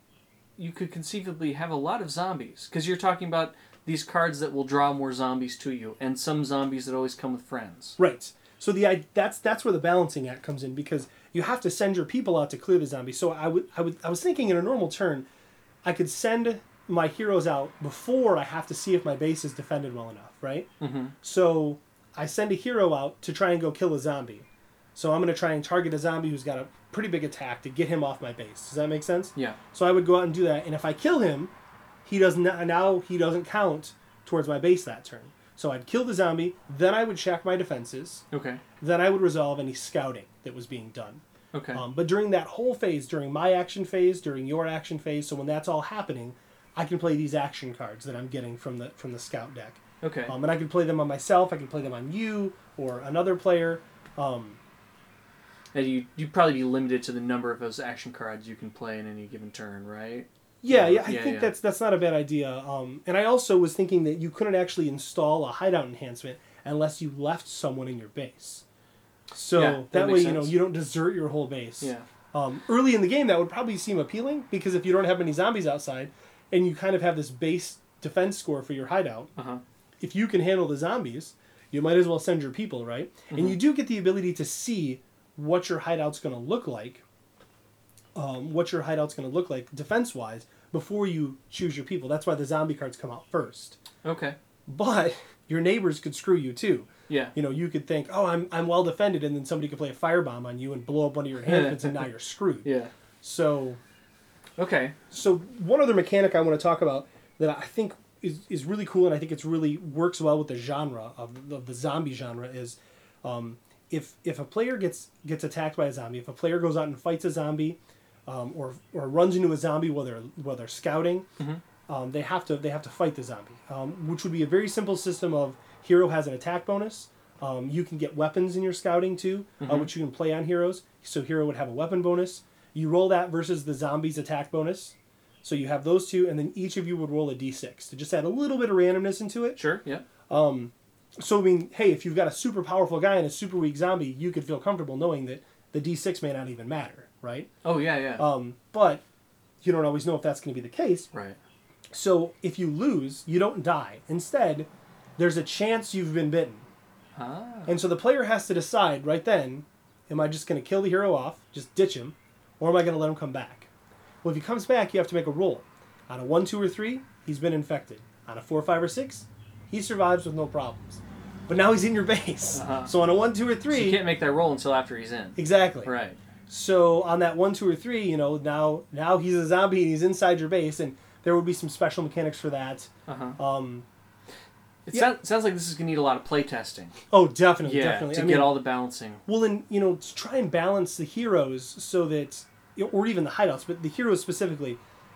Speaker 1: you could conceivably have a lot of zombies because you're talking about these cards that will draw more zombies to you, and some zombies that always come with friends.
Speaker 2: right. So the I- that's that's where the balancing act comes in, because you have to send your people out to clear the zombies. So I would I would I was thinking in a normal turn, I could send my heroes out before I have to see if my base is defended well enough, right?
Speaker 1: Mm-hmm.
Speaker 2: So I send a hero out to try and go kill a zombie. So I'm going to try and target a zombie who's got a pretty big attack to get him off my base. Does that make sense?
Speaker 1: Yeah.
Speaker 2: So I would go out and do that, and if I kill him, he doesn't now he doesn't count towards my base that turn. So I'd kill the zombie, then I would check my defenses,
Speaker 1: Okay.
Speaker 2: then I would resolve any scouting that was being done.
Speaker 1: Okay.
Speaker 2: Um, but during that whole phase, during my action phase, during your action phase, so when that's all happening, I can play these action cards that I'm getting from the from the scout deck.
Speaker 1: Okay.
Speaker 2: Um, and I can play them on myself, I can play them on you, or another player. Um,
Speaker 1: and you you'd probably be limited to the number of those action cards you can play in any given turn, right?
Speaker 2: Yeah, yeah, I
Speaker 1: Yeah,
Speaker 2: think
Speaker 1: yeah.
Speaker 2: that's that's not a bad idea. Um, and I also was thinking that you couldn't actually install a hideout enhancement unless you left someone in your base. So
Speaker 1: Yeah, that
Speaker 2: that, way,
Speaker 1: makes
Speaker 2: you know,
Speaker 1: sense.
Speaker 2: you don't desert your whole base.
Speaker 1: Yeah.
Speaker 2: Um, early in the game, that would probably seem appealing because if you don't have many zombies outside, and you kind of have this base defense score for your hideout,
Speaker 1: Uh huh.
Speaker 2: if you can handle the zombies, you might as well send your people, right?
Speaker 1: Mm-hmm.
Speaker 2: And you do get the ability to see what your hideout's going to look like, um, what your hideout's going to look like defense-wise before you choose your people. That's why the zombie cards come out first.
Speaker 1: Okay.
Speaker 2: But your neighbors could screw you too.
Speaker 1: Yeah.
Speaker 2: You know, you could think, oh, I'm I'm well defended, and then somebody could play a firebomb on you and blow up one of your enhancements, and now you're screwed.
Speaker 1: Yeah.
Speaker 2: So,
Speaker 1: Okay.
Speaker 2: so one other mechanic I want to talk about that I think is, is really cool, and I think it's really works well with the genre of the, of the zombie genre is, um, if if a player gets gets attacked by a zombie, if a player goes out and fights a zombie, um, or or runs into a zombie while they're while they're scouting,
Speaker 1: Mm-hmm.
Speaker 2: um, they have to they have to fight the zombie, um, which would be a very simple system of hero has an attack bonus. Um, you can get weapons in your scouting too, uh,
Speaker 1: Mhm.
Speaker 2: which you can play on heroes. So hero would have a weapon bonus. You roll that versus the zombie's attack bonus. So you have those two, and then each of you would roll a d six to just add a little bit of randomness into it.
Speaker 1: Sure. Yeah.
Speaker 2: Um, so I mean, hey, if you've got a super powerful guy and a super weak zombie, you could feel comfortable knowing that the d six may not even matter, right?
Speaker 1: Oh yeah. Yeah.
Speaker 2: Um, but you don't always know if that's going to be the case.
Speaker 1: right.
Speaker 2: So if you lose, you don't die. Instead, there's a chance you've been bitten.
Speaker 1: Ah.
Speaker 2: And so the player has to decide right then, am I just going to kill the hero off, just ditch him, or am I going to let him come back? Well, if he comes back, you have to make a roll. On a one, two, or three, he's been infected. On a four, five, or six, he survives with no problems. But now he's in your base.
Speaker 1: Uh-huh.
Speaker 2: So on a one, two, or
Speaker 1: So
Speaker 2: three...
Speaker 1: you can't make that roll until after he's in.
Speaker 2: Exactly.
Speaker 1: Right.
Speaker 2: So on that one, two, or three, you know, now now he's a zombie and he's inside your base, and there would be some special mechanics for that.
Speaker 1: Uh huh.
Speaker 2: Um,
Speaker 1: It
Speaker 2: yeah.
Speaker 1: sounds, sounds like this is gonna need a lot of play testing.
Speaker 2: oh, definitely,
Speaker 1: Yeah.
Speaker 2: definitely.
Speaker 1: To
Speaker 2: I
Speaker 1: get
Speaker 2: mean,
Speaker 1: all the balancing.
Speaker 2: Well, and you know, to try and balance the heroes so that, or even the hideouts, but the heroes specifically,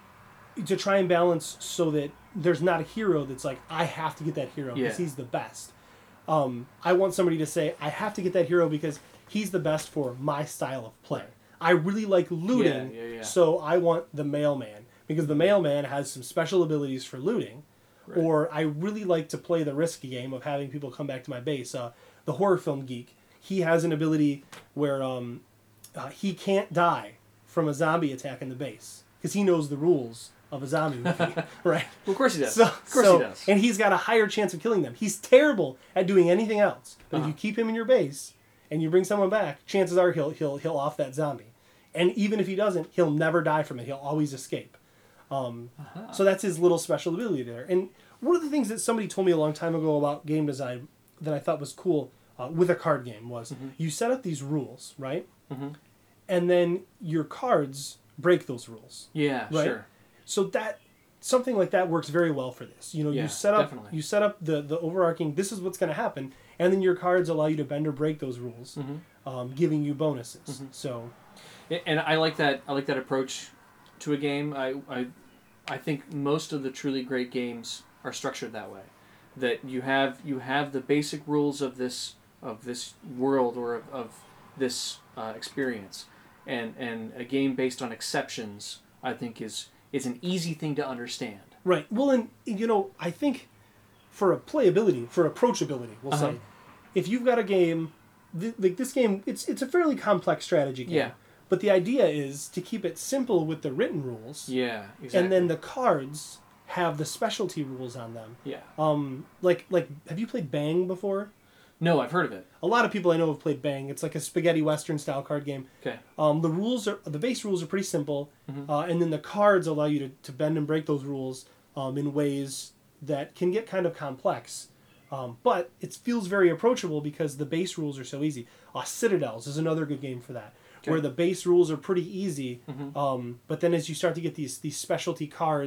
Speaker 2: to try and balance so that there's not a hero that's like, I have to get that hero because
Speaker 1: Yeah.
Speaker 2: he's the best. Um, I want somebody to say, I have to get that hero because he's the best for my style of play. I really like looting,
Speaker 1: Yeah, yeah, yeah.
Speaker 2: so I want the mailman because the mailman has some special abilities for looting.
Speaker 1: Right.
Speaker 2: Or I really like to play the risky game of having people come back to my base. Uh, the horror film geek, he has an ability where um, uh, he can't die from a zombie attack in the base because he knows the rules of a zombie movie, right?
Speaker 1: Well, of course he does.
Speaker 2: So,
Speaker 1: of course
Speaker 2: so-
Speaker 1: he does.
Speaker 2: And he's got a higher chance of killing them. He's terrible at doing anything else. But
Speaker 1: Uh-huh.
Speaker 2: if you keep him in your base and you bring someone back, chances are he'll he'll he'll off that zombie. And even if he doesn't, he'll never die from it. He'll always escape. Um,
Speaker 1: Uh-huh.
Speaker 2: So that's his little special ability there. And one of the things that somebody told me a long time ago about game design that I thought was cool uh, with a card game was
Speaker 1: Mm-hmm.
Speaker 2: you set up these rules, right?
Speaker 1: Mhm.
Speaker 2: And then your cards break those rules.
Speaker 1: Yeah.
Speaker 2: Right.
Speaker 1: Sure.
Speaker 2: So that something like that works very well for this. You know,
Speaker 1: Yeah,
Speaker 2: you set up
Speaker 1: definitely.
Speaker 2: you set up the the overarching. This is what's going to happen, and then your cards allow you to bend or break those rules,
Speaker 1: Mhm.
Speaker 2: um, giving you bonuses.
Speaker 1: Mm-hmm.
Speaker 2: So
Speaker 1: Yeah, and I like that. I like that approach to a game. I, I, I think most of the truly great games are structured that way. That you have you have the basic rules of this of this world or of, of this uh, experience, and and a game based on exceptions, I think is is an easy thing to understand.
Speaker 2: right. Well, and you know, I think for a playability, for approachability, we'll
Speaker 1: Uh-huh.
Speaker 2: say, if you've got a game, th- like this game, it's it's a fairly complex strategy game.
Speaker 1: Yeah.
Speaker 2: But the idea is to keep it simple with the written rules,
Speaker 1: Yeah, exactly.
Speaker 2: and then the cards have the specialty rules on them.
Speaker 1: yeah.
Speaker 2: Um, like like, have you played Bang before?
Speaker 1: No, I've heard of it.
Speaker 2: A lot of people I know have played Bang. It's like a spaghetti western style card game.
Speaker 1: Okay.
Speaker 2: Um, the rules are the base rules are pretty simple,
Speaker 1: Mhm.
Speaker 2: uh, and then the cards allow you to, to bend and break those rules um, in ways that can get kind of complex. Um, but it feels very approachable because the base rules are so easy. Uh, Citadels is another good game for that,
Speaker 1: Okay.
Speaker 2: where the base rules are pretty easy.
Speaker 1: Mhm.
Speaker 2: Um, but then as you start to get these these specialty cards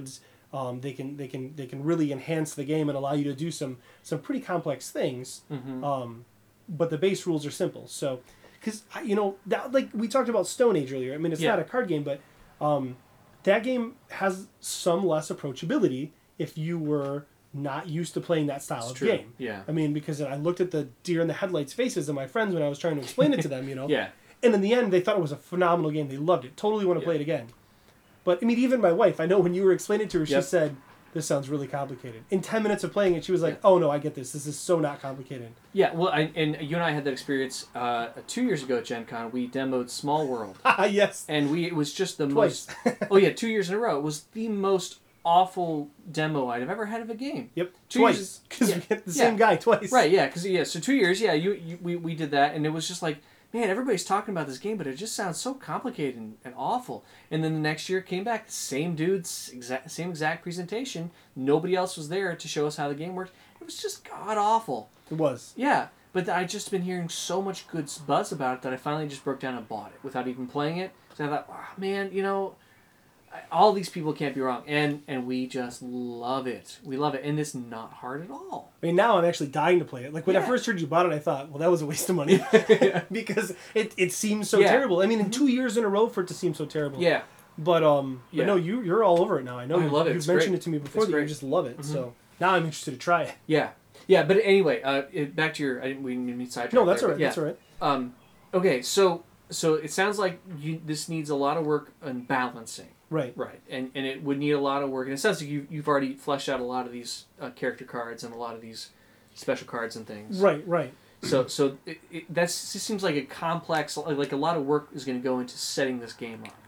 Speaker 2: Um, they can they can they can really enhance the game and allow you to do some some pretty complex things.
Speaker 1: Mm-hmm.
Speaker 2: Um, but the base rules are simple. So, because you know that like we talked about Stone Age earlier. I mean, it's
Speaker 1: Yeah.
Speaker 2: not a card game, but um, that game has some less approachability if you were not used to playing that style
Speaker 1: It's
Speaker 2: of
Speaker 1: true.
Speaker 2: game.
Speaker 1: Yeah.
Speaker 2: I mean, because I looked at the deer in the headlights faces of my friends when I was trying to explain it to them, you know.
Speaker 1: Yeah.
Speaker 2: And in the end, they thought it was a phenomenal game. They loved it. Totally want to play
Speaker 1: Yeah.
Speaker 2: it again. But I mean, even my wife, I know when you were explaining it to her, she
Speaker 1: Yep.
Speaker 2: said, "This sounds really complicated." In ten minutes of playing it, she was like,
Speaker 1: Yeah.
Speaker 2: "Oh no, I get this. This is so not complicated."
Speaker 1: Yeah, well, I, and you and I had that experience uh, two years ago at Gen Con. We demoed Small World,
Speaker 2: Ah, yes.
Speaker 1: and we it was just the
Speaker 2: Twice.
Speaker 1: most. Oh yeah, two years in a row. It was the most awful demo I've ever had of a game.
Speaker 2: Yep.
Speaker 1: Two
Speaker 2: Twice.
Speaker 1: years-
Speaker 2: Because
Speaker 1: yeah,
Speaker 2: we get the
Speaker 1: yeah.
Speaker 2: same guy twice.
Speaker 1: Right? Yeah, because yeah, so two years. Yeah, you, you we we did that, and it was just like, man, everybody's talking about this game, but it just sounds so complicated and, and awful. And then the next year it came back, same dude's exact same exact presentation. Nobody else was there to show us how the game worked. It was just god awful.
Speaker 2: It was.
Speaker 1: Yeah, but I just been hearing so much good buzz about it that I finally just broke down and bought it without even playing it. So I thought, oh, man, you know, I- all these people can't be wrong, and and we just love it. We love it, and it's not hard at all.
Speaker 2: I mean, now I'm actually dying to play it. Like when I
Speaker 1: Yeah.
Speaker 2: first heard you bought it, I thought, well, that was a waste of money because it, it seems so
Speaker 1: Yeah.
Speaker 2: terrible. I mean, in two years in a row for it to seem so terrible.
Speaker 1: Yeah,
Speaker 2: But um,
Speaker 1: Yeah.
Speaker 2: but no, you you're all over it now. I know
Speaker 1: I
Speaker 2: you,
Speaker 1: love it.
Speaker 2: you've
Speaker 1: It's
Speaker 2: mentioned
Speaker 1: great.
Speaker 2: it to me before
Speaker 1: It's
Speaker 2: that you
Speaker 1: great.
Speaker 2: just love it.
Speaker 1: Mm-hmm.
Speaker 2: So now I'm interested to try it.
Speaker 1: yeah, yeah. But anyway, uh, it, back to your. I didn't. We didn't need sidetrack.
Speaker 2: No, that's
Speaker 1: there,
Speaker 2: all right.
Speaker 1: but
Speaker 2: That's all right.
Speaker 1: Yeah. Um. Okay, so so it sounds like you, this needs a lot of work on balancing.
Speaker 2: Right.
Speaker 1: Right, and and it would need a lot of work, and it sounds like you you've already fleshed out a lot of these uh, character cards and a lot of these special cards and things.
Speaker 2: Right. Right.
Speaker 1: So so it, it that's it seems like a complex, like a lot of work is going to go into setting this game up.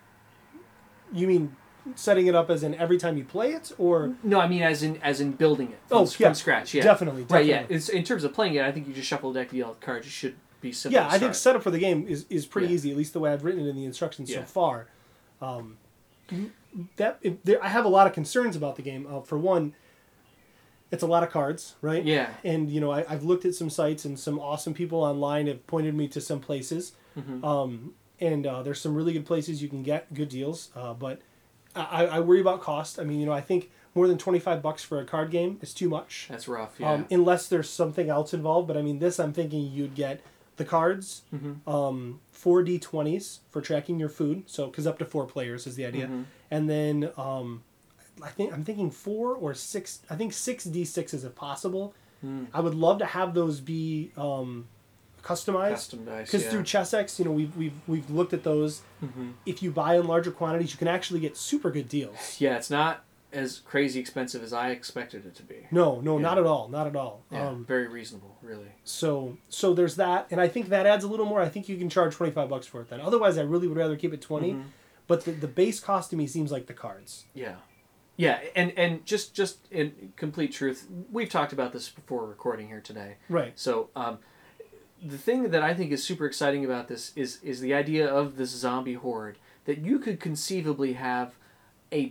Speaker 2: You mean setting it up as in every time you play it, or
Speaker 1: No, I mean as in as in building it from,
Speaker 2: Oh,
Speaker 1: s-
Speaker 2: yeah.
Speaker 1: from scratch. Yeah,
Speaker 2: definitely,
Speaker 1: right.
Speaker 2: definitely.
Speaker 1: Yeah, it's in terms of playing it. I think you just shuffle the deck, deal out cards. You should be simple.
Speaker 2: yeah,
Speaker 1: to
Speaker 2: I think
Speaker 1: start.
Speaker 2: setup for the game is, is pretty
Speaker 1: Yeah.
Speaker 2: easy, at least the way I've written it in the instructions so
Speaker 1: Yeah.
Speaker 2: far. Um, that if there, I have a lot of concerns about the game. Uh, for one, it's a lot of cards, right?
Speaker 1: Yeah.
Speaker 2: And you know, I, I've looked at some sites, and some awesome people online have pointed me to some places.
Speaker 1: Mhm.
Speaker 2: Um, and uh, there's some really good places you can get good deals. Uh, but I, I worry about cost. I mean, you know, I think more than twenty-five bucks for a card game is too much.
Speaker 1: That's rough. Yeah.
Speaker 2: Um, unless there's something else involved. But I mean, this I'm thinking you'd get the cards,
Speaker 1: Mhm.
Speaker 2: um, four d twenties for tracking your food. So, because up to four players is the idea,
Speaker 1: Mhm.
Speaker 2: and then um, I think I'm thinking four or six. I think six d sixes if possible.
Speaker 1: Mm.
Speaker 2: I would love to have those be um, customized.
Speaker 1: Custom dice.
Speaker 2: Because
Speaker 1: yeah.
Speaker 2: through ChessX, you know, we've, we've, we've looked at those.
Speaker 1: Mhm.
Speaker 2: If you buy in larger quantities, you can actually get super good deals.
Speaker 1: Yeah, it's not as crazy expensive as I expected it to be.
Speaker 2: No, no,
Speaker 1: Yeah.
Speaker 2: not at all, not at all.
Speaker 1: Yeah,
Speaker 2: Um,
Speaker 1: very reasonable, really.
Speaker 2: so, so there's that, and I think that adds a little more. I think you can charge twenty-five bucks for it then. Otherwise, I really would rather keep it twenty.
Speaker 1: Mhm.
Speaker 2: But the, the base cost to me seems like the cards.
Speaker 1: Yeah, yeah, and and just just in complete truth, we've talked about this before recording here today.
Speaker 2: Right.
Speaker 1: So um, the thing that I think is super exciting about this is is the idea of this zombie horde, that you could conceivably have a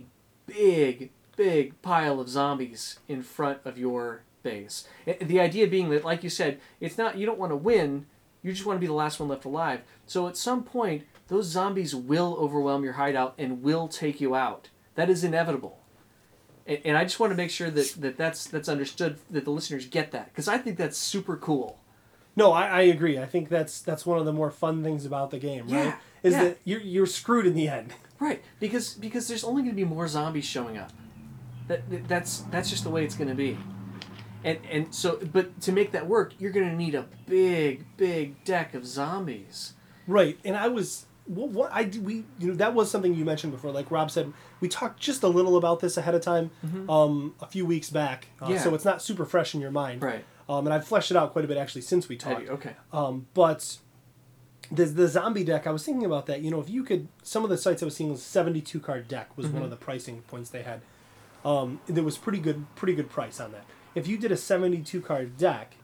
Speaker 1: big big pile of zombies in front of your base. Eh, The idea being that, like you said, it's not you don't want to win, you just want to be the last one left alive. So at some point, those zombies will overwhelm your hideout and will take you out. That is inevitable. And, and I just want to make sure that, that that's that's understood, that the listeners get that, because I think that's super cool.
Speaker 2: No, I, I agree. I think that's that's one of the more fun things about the game, right?
Speaker 1: Yeah,
Speaker 2: Is
Speaker 1: yeah.
Speaker 2: that you're you're screwed in the end.
Speaker 1: Right, because because there's only going to be more zombies showing up. That, that that's that's just the way it's going to be. And and so, but to make that work, you're going to need a big big deck of zombies.
Speaker 2: Right. And I was what, what I we you know that was something you mentioned before. Like Rob said, we talked just a little about this ahead of time, um, a few weeks back. Uh,
Speaker 1: Yeah.
Speaker 2: So it's not super fresh in your mind.
Speaker 1: Right.
Speaker 2: Um, and I've fleshed it out quite a bit actually since we
Speaker 1: Have
Speaker 2: talked.
Speaker 1: you? Okay.
Speaker 2: Um, but the the zombie deck, I was thinking about that. You know, if you could, some of the sites I was seeing was seventy-two card deck was one
Speaker 1: Mhm.
Speaker 2: of the pricing points they had. Um, there was pretty good, pretty good price on that. If you did a seventy-two card deck,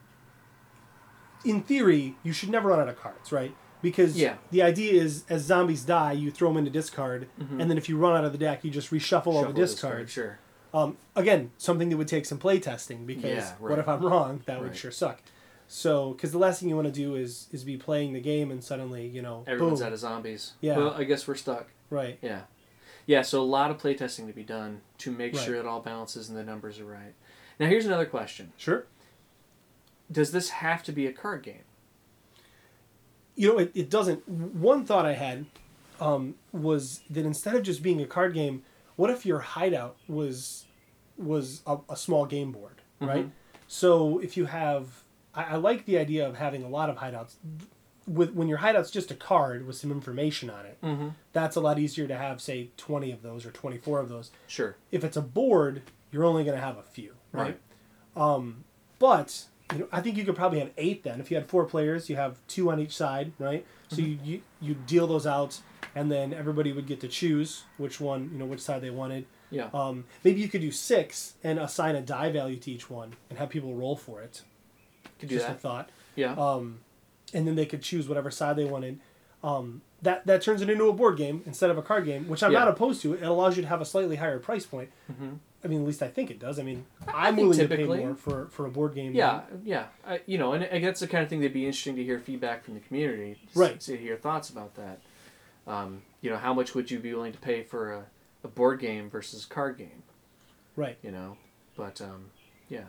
Speaker 2: in theory, you should never run out of cards, right? Because
Speaker 1: Yeah.
Speaker 2: the idea is, as zombies die, you throw them into discard,
Speaker 1: Mhm.
Speaker 2: and then if you run out of the deck, you just reshuffle all the
Speaker 1: Shuffle this
Speaker 2: discards.
Speaker 1: card, Sure.
Speaker 2: Um, again, something that would take some play testing because
Speaker 1: Yeah,
Speaker 2: what
Speaker 1: right.
Speaker 2: if I'm wrong? That would
Speaker 1: Right.
Speaker 2: sure suck. So, because the last thing you want to do is is be playing the game and suddenly, you know,
Speaker 1: Everyone's
Speaker 2: boom.
Speaker 1: out of zombies.
Speaker 2: Yeah.
Speaker 1: Well, I guess we're stuck.
Speaker 2: Right.
Speaker 1: Yeah. Yeah, so a lot of playtesting to be done to make
Speaker 2: Right.
Speaker 1: sure it all balances and the numbers are right. Now, here's another question.
Speaker 2: Sure.
Speaker 1: Does this have to be a card game?
Speaker 2: You know, it, it doesn't. One thought I had um, was that instead of just being a card game, what if your hideout was was a, a small game board, right?
Speaker 1: Mhm.
Speaker 2: So if you have, I, I like the idea of having a lot of hideouts. With when your hideout's just a card with some information on it,
Speaker 1: Mm-hmm.
Speaker 2: that's a lot easier to have, say, twenty of those or twenty-four of those.
Speaker 1: Sure.
Speaker 2: If it's a board, you're only going to have a few, right?
Speaker 1: Right.
Speaker 2: Um, but you know, I think you could probably have eight then. If you had four players, you have two on each side, right? So
Speaker 1: Mm-hmm.
Speaker 2: you, you you deal those out, and then everybody would get to choose which one, you know, which side they wanted.
Speaker 1: Yeah.
Speaker 2: Um, maybe you could do six and assign a die value to each one and have people roll for it.
Speaker 1: Could do
Speaker 2: Just a
Speaker 1: that.
Speaker 2: thought.
Speaker 1: Yeah.
Speaker 2: Um, and then they could choose whatever side they wanted. Um, that that turns it into a board game instead of a card game, which I'm
Speaker 1: Yeah.
Speaker 2: not opposed to. It allows you to have a slightly higher price point.
Speaker 1: Mm-hmm.
Speaker 2: I mean, at least I think it does. I mean,
Speaker 1: I
Speaker 2: I'm
Speaker 1: think
Speaker 2: willing to
Speaker 1: typically-
Speaker 2: pay more for, for a board game.
Speaker 1: Yeah, yeah. I, you know, and, and that's the kind of thing that'd be interesting to hear feedback from the community. s-
Speaker 2: Right.
Speaker 1: To hear thoughts about that. Um, you know, how much would you be willing to pay for a, a board game versus a card game?
Speaker 2: Right.
Speaker 1: You know, but um, yeah.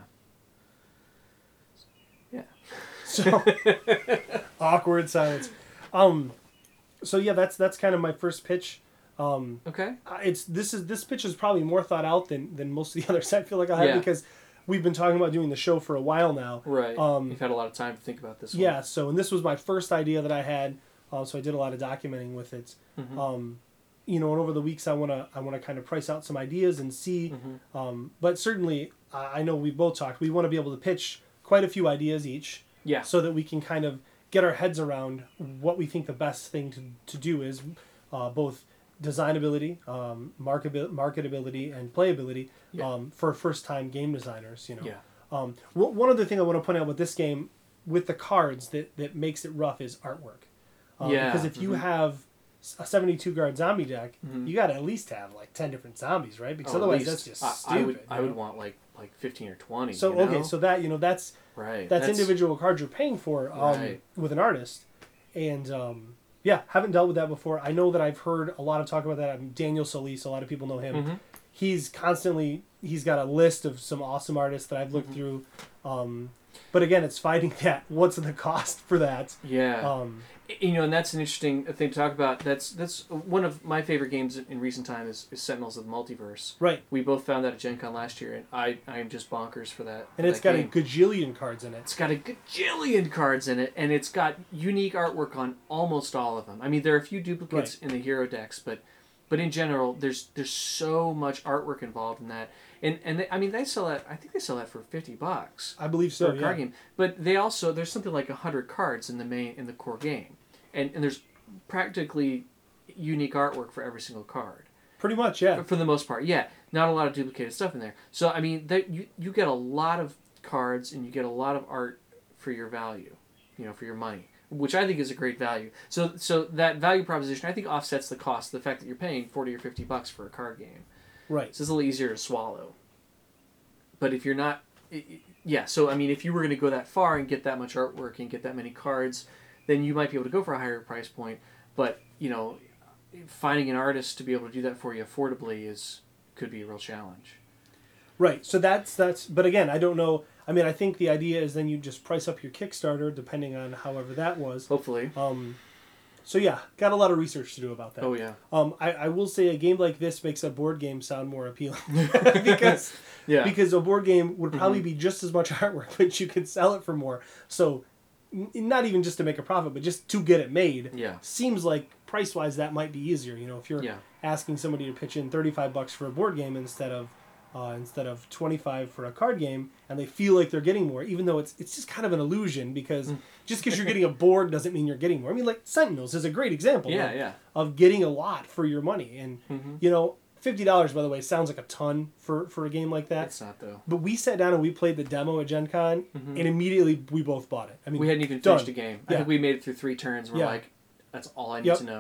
Speaker 1: Yeah.
Speaker 2: So awkward silence. Um, so yeah, that's that's kind of my first pitch. Um,
Speaker 1: Okay.
Speaker 2: uh, it's this is this pitch is probably more thought out than than most of the others I feel like I have
Speaker 1: Yeah.
Speaker 2: because we've been talking about doing the show for a while now.
Speaker 1: Right.
Speaker 2: Um,
Speaker 1: You've had a lot of time to think about this one.
Speaker 2: Yeah. So and this was my first idea that I had. Uh, so I did a lot of documenting with it.
Speaker 1: Mhm.
Speaker 2: Um, you know, and over the weeks I wanna I wanna kind of price out some ideas and see.
Speaker 1: Mhm.
Speaker 2: Um, but certainly I I know we've both talked. We want to be able to pitch quite a few ideas each.
Speaker 1: Yeah.
Speaker 2: So that we can kind of get our heads around what we think the best thing to, to do is, uh, both designability, um, marketabil- marketability, and playability
Speaker 1: Yeah.
Speaker 2: um, for first-time game designers. You know.
Speaker 1: Yeah.
Speaker 2: Um, w- one other thing I want to point out with this game, with the cards that, that makes it rough is artwork. Um,
Speaker 1: Yeah,
Speaker 2: Because if you
Speaker 1: mhm.
Speaker 2: have s- a seventy-two card zombie deck,
Speaker 1: Mhm.
Speaker 2: you got to at least have like ten different zombies, right? Because
Speaker 1: Oh, at
Speaker 2: otherwise
Speaker 1: least
Speaker 2: that's just
Speaker 1: I,
Speaker 2: stupid.
Speaker 1: I would
Speaker 2: you
Speaker 1: I would
Speaker 2: know?
Speaker 1: want like like fifteen or twenty.
Speaker 2: So
Speaker 1: you know?
Speaker 2: okay, so that you know that's
Speaker 1: right.
Speaker 2: that's, individual cards you're paying for um,
Speaker 1: Right.
Speaker 2: with an artist, and um, yeah, haven't dealt with that before. I know that I've heard a lot of talk about that. Um, Daniel Solis, a lot of people know him.
Speaker 1: Mhm.
Speaker 2: He's constantly he's got a list of some awesome artists that I've looked
Speaker 1: Mhm.
Speaker 2: through, um, but again, it's finding that what's the cost for that.
Speaker 1: Yeah.
Speaker 2: Um,
Speaker 1: You know, and that's an interesting thing to talk about. That's that's one of my favorite games in recent time is, is Sentinels of the Multiverse.
Speaker 2: right,
Speaker 1: We both found that at Gen Con last year, and I, I am just bonkers for that.
Speaker 2: and
Speaker 1: for
Speaker 2: it's
Speaker 1: that
Speaker 2: got
Speaker 1: game.
Speaker 2: a gajillion cards in it.
Speaker 1: It's got a gajillion cards in it, and it's got unique artwork on almost all of them. I mean, there are a few duplicates in the hero decks, but but in general, there's there's so much artwork involved in that. And and they, I mean, they sell that. I think they sell that for fifty bucks
Speaker 2: I believe
Speaker 1: for
Speaker 2: so.
Speaker 1: a
Speaker 2: Yeah.
Speaker 1: card game. But they also there's something like a hundred cards in the main in the core game, and and there's practically unique artwork for every single card.
Speaker 2: Pretty much, yeah.
Speaker 1: For the most part, yeah. Not a lot of duplicated stuff in there. So, I mean, that you, you get a lot of cards and you get a lot of art for your value, you know, for your money, which I think is a great value. So, so that value proposition, I think, offsets the cost, the fact that you're paying forty or fifty bucks for a card game.
Speaker 2: Right.
Speaker 1: So it's a little easier to swallow. But if you're not, it- it- yeah, so, I mean, if you were going to go that far and get that much artwork and get that many cards, then you might be able to go for a higher price point. But, you know, finding an artist to be able to do that for you affordably is could be a real challenge.
Speaker 2: Right. So that's that's. But again, I don't know. I mean, I think the idea is then you just price up your Kickstarter depending on however that was.
Speaker 1: Hopefully.
Speaker 2: Um, so yeah, got a lot of research to do about that.
Speaker 1: Oh yeah.
Speaker 2: Um, I, I will say a game like this makes a board game sound more appealing because
Speaker 1: Yeah.
Speaker 2: because a board game would probably
Speaker 1: Mhm.
Speaker 2: be just as much artwork, but you could sell it for more. So n- not even just to make a profit, but just to get it made.
Speaker 1: Yeah.
Speaker 2: Seems like price wise that might be easier. You know, if you're
Speaker 1: Yeah.
Speaker 2: asking somebody to pitch in thirty five bucks for a board game instead of uh, instead of twenty five for a card game, and they feel like they're getting more, even though it's it's just kind of an illusion because
Speaker 1: Mm.
Speaker 2: just because you're getting a board doesn't mean you're getting more. I mean, like Sentinels is a great example.
Speaker 1: Yeah.
Speaker 2: of,
Speaker 1: Yeah.
Speaker 2: of getting a lot for your money, and
Speaker 1: Mhm.
Speaker 2: you know, fifty dollars by the way sounds like a ton for for a game like that.
Speaker 1: It's not though.
Speaker 2: But we sat down and we played the demo at Gen Con,
Speaker 1: Mhm.
Speaker 2: and immediately we both bought it. I mean,
Speaker 1: We hadn't even
Speaker 2: done.
Speaker 1: finished the game. I
Speaker 2: Yeah.
Speaker 1: think we made it through three turns. We're
Speaker 2: Yeah.
Speaker 1: like, that's all I need
Speaker 2: Yep.
Speaker 1: to know.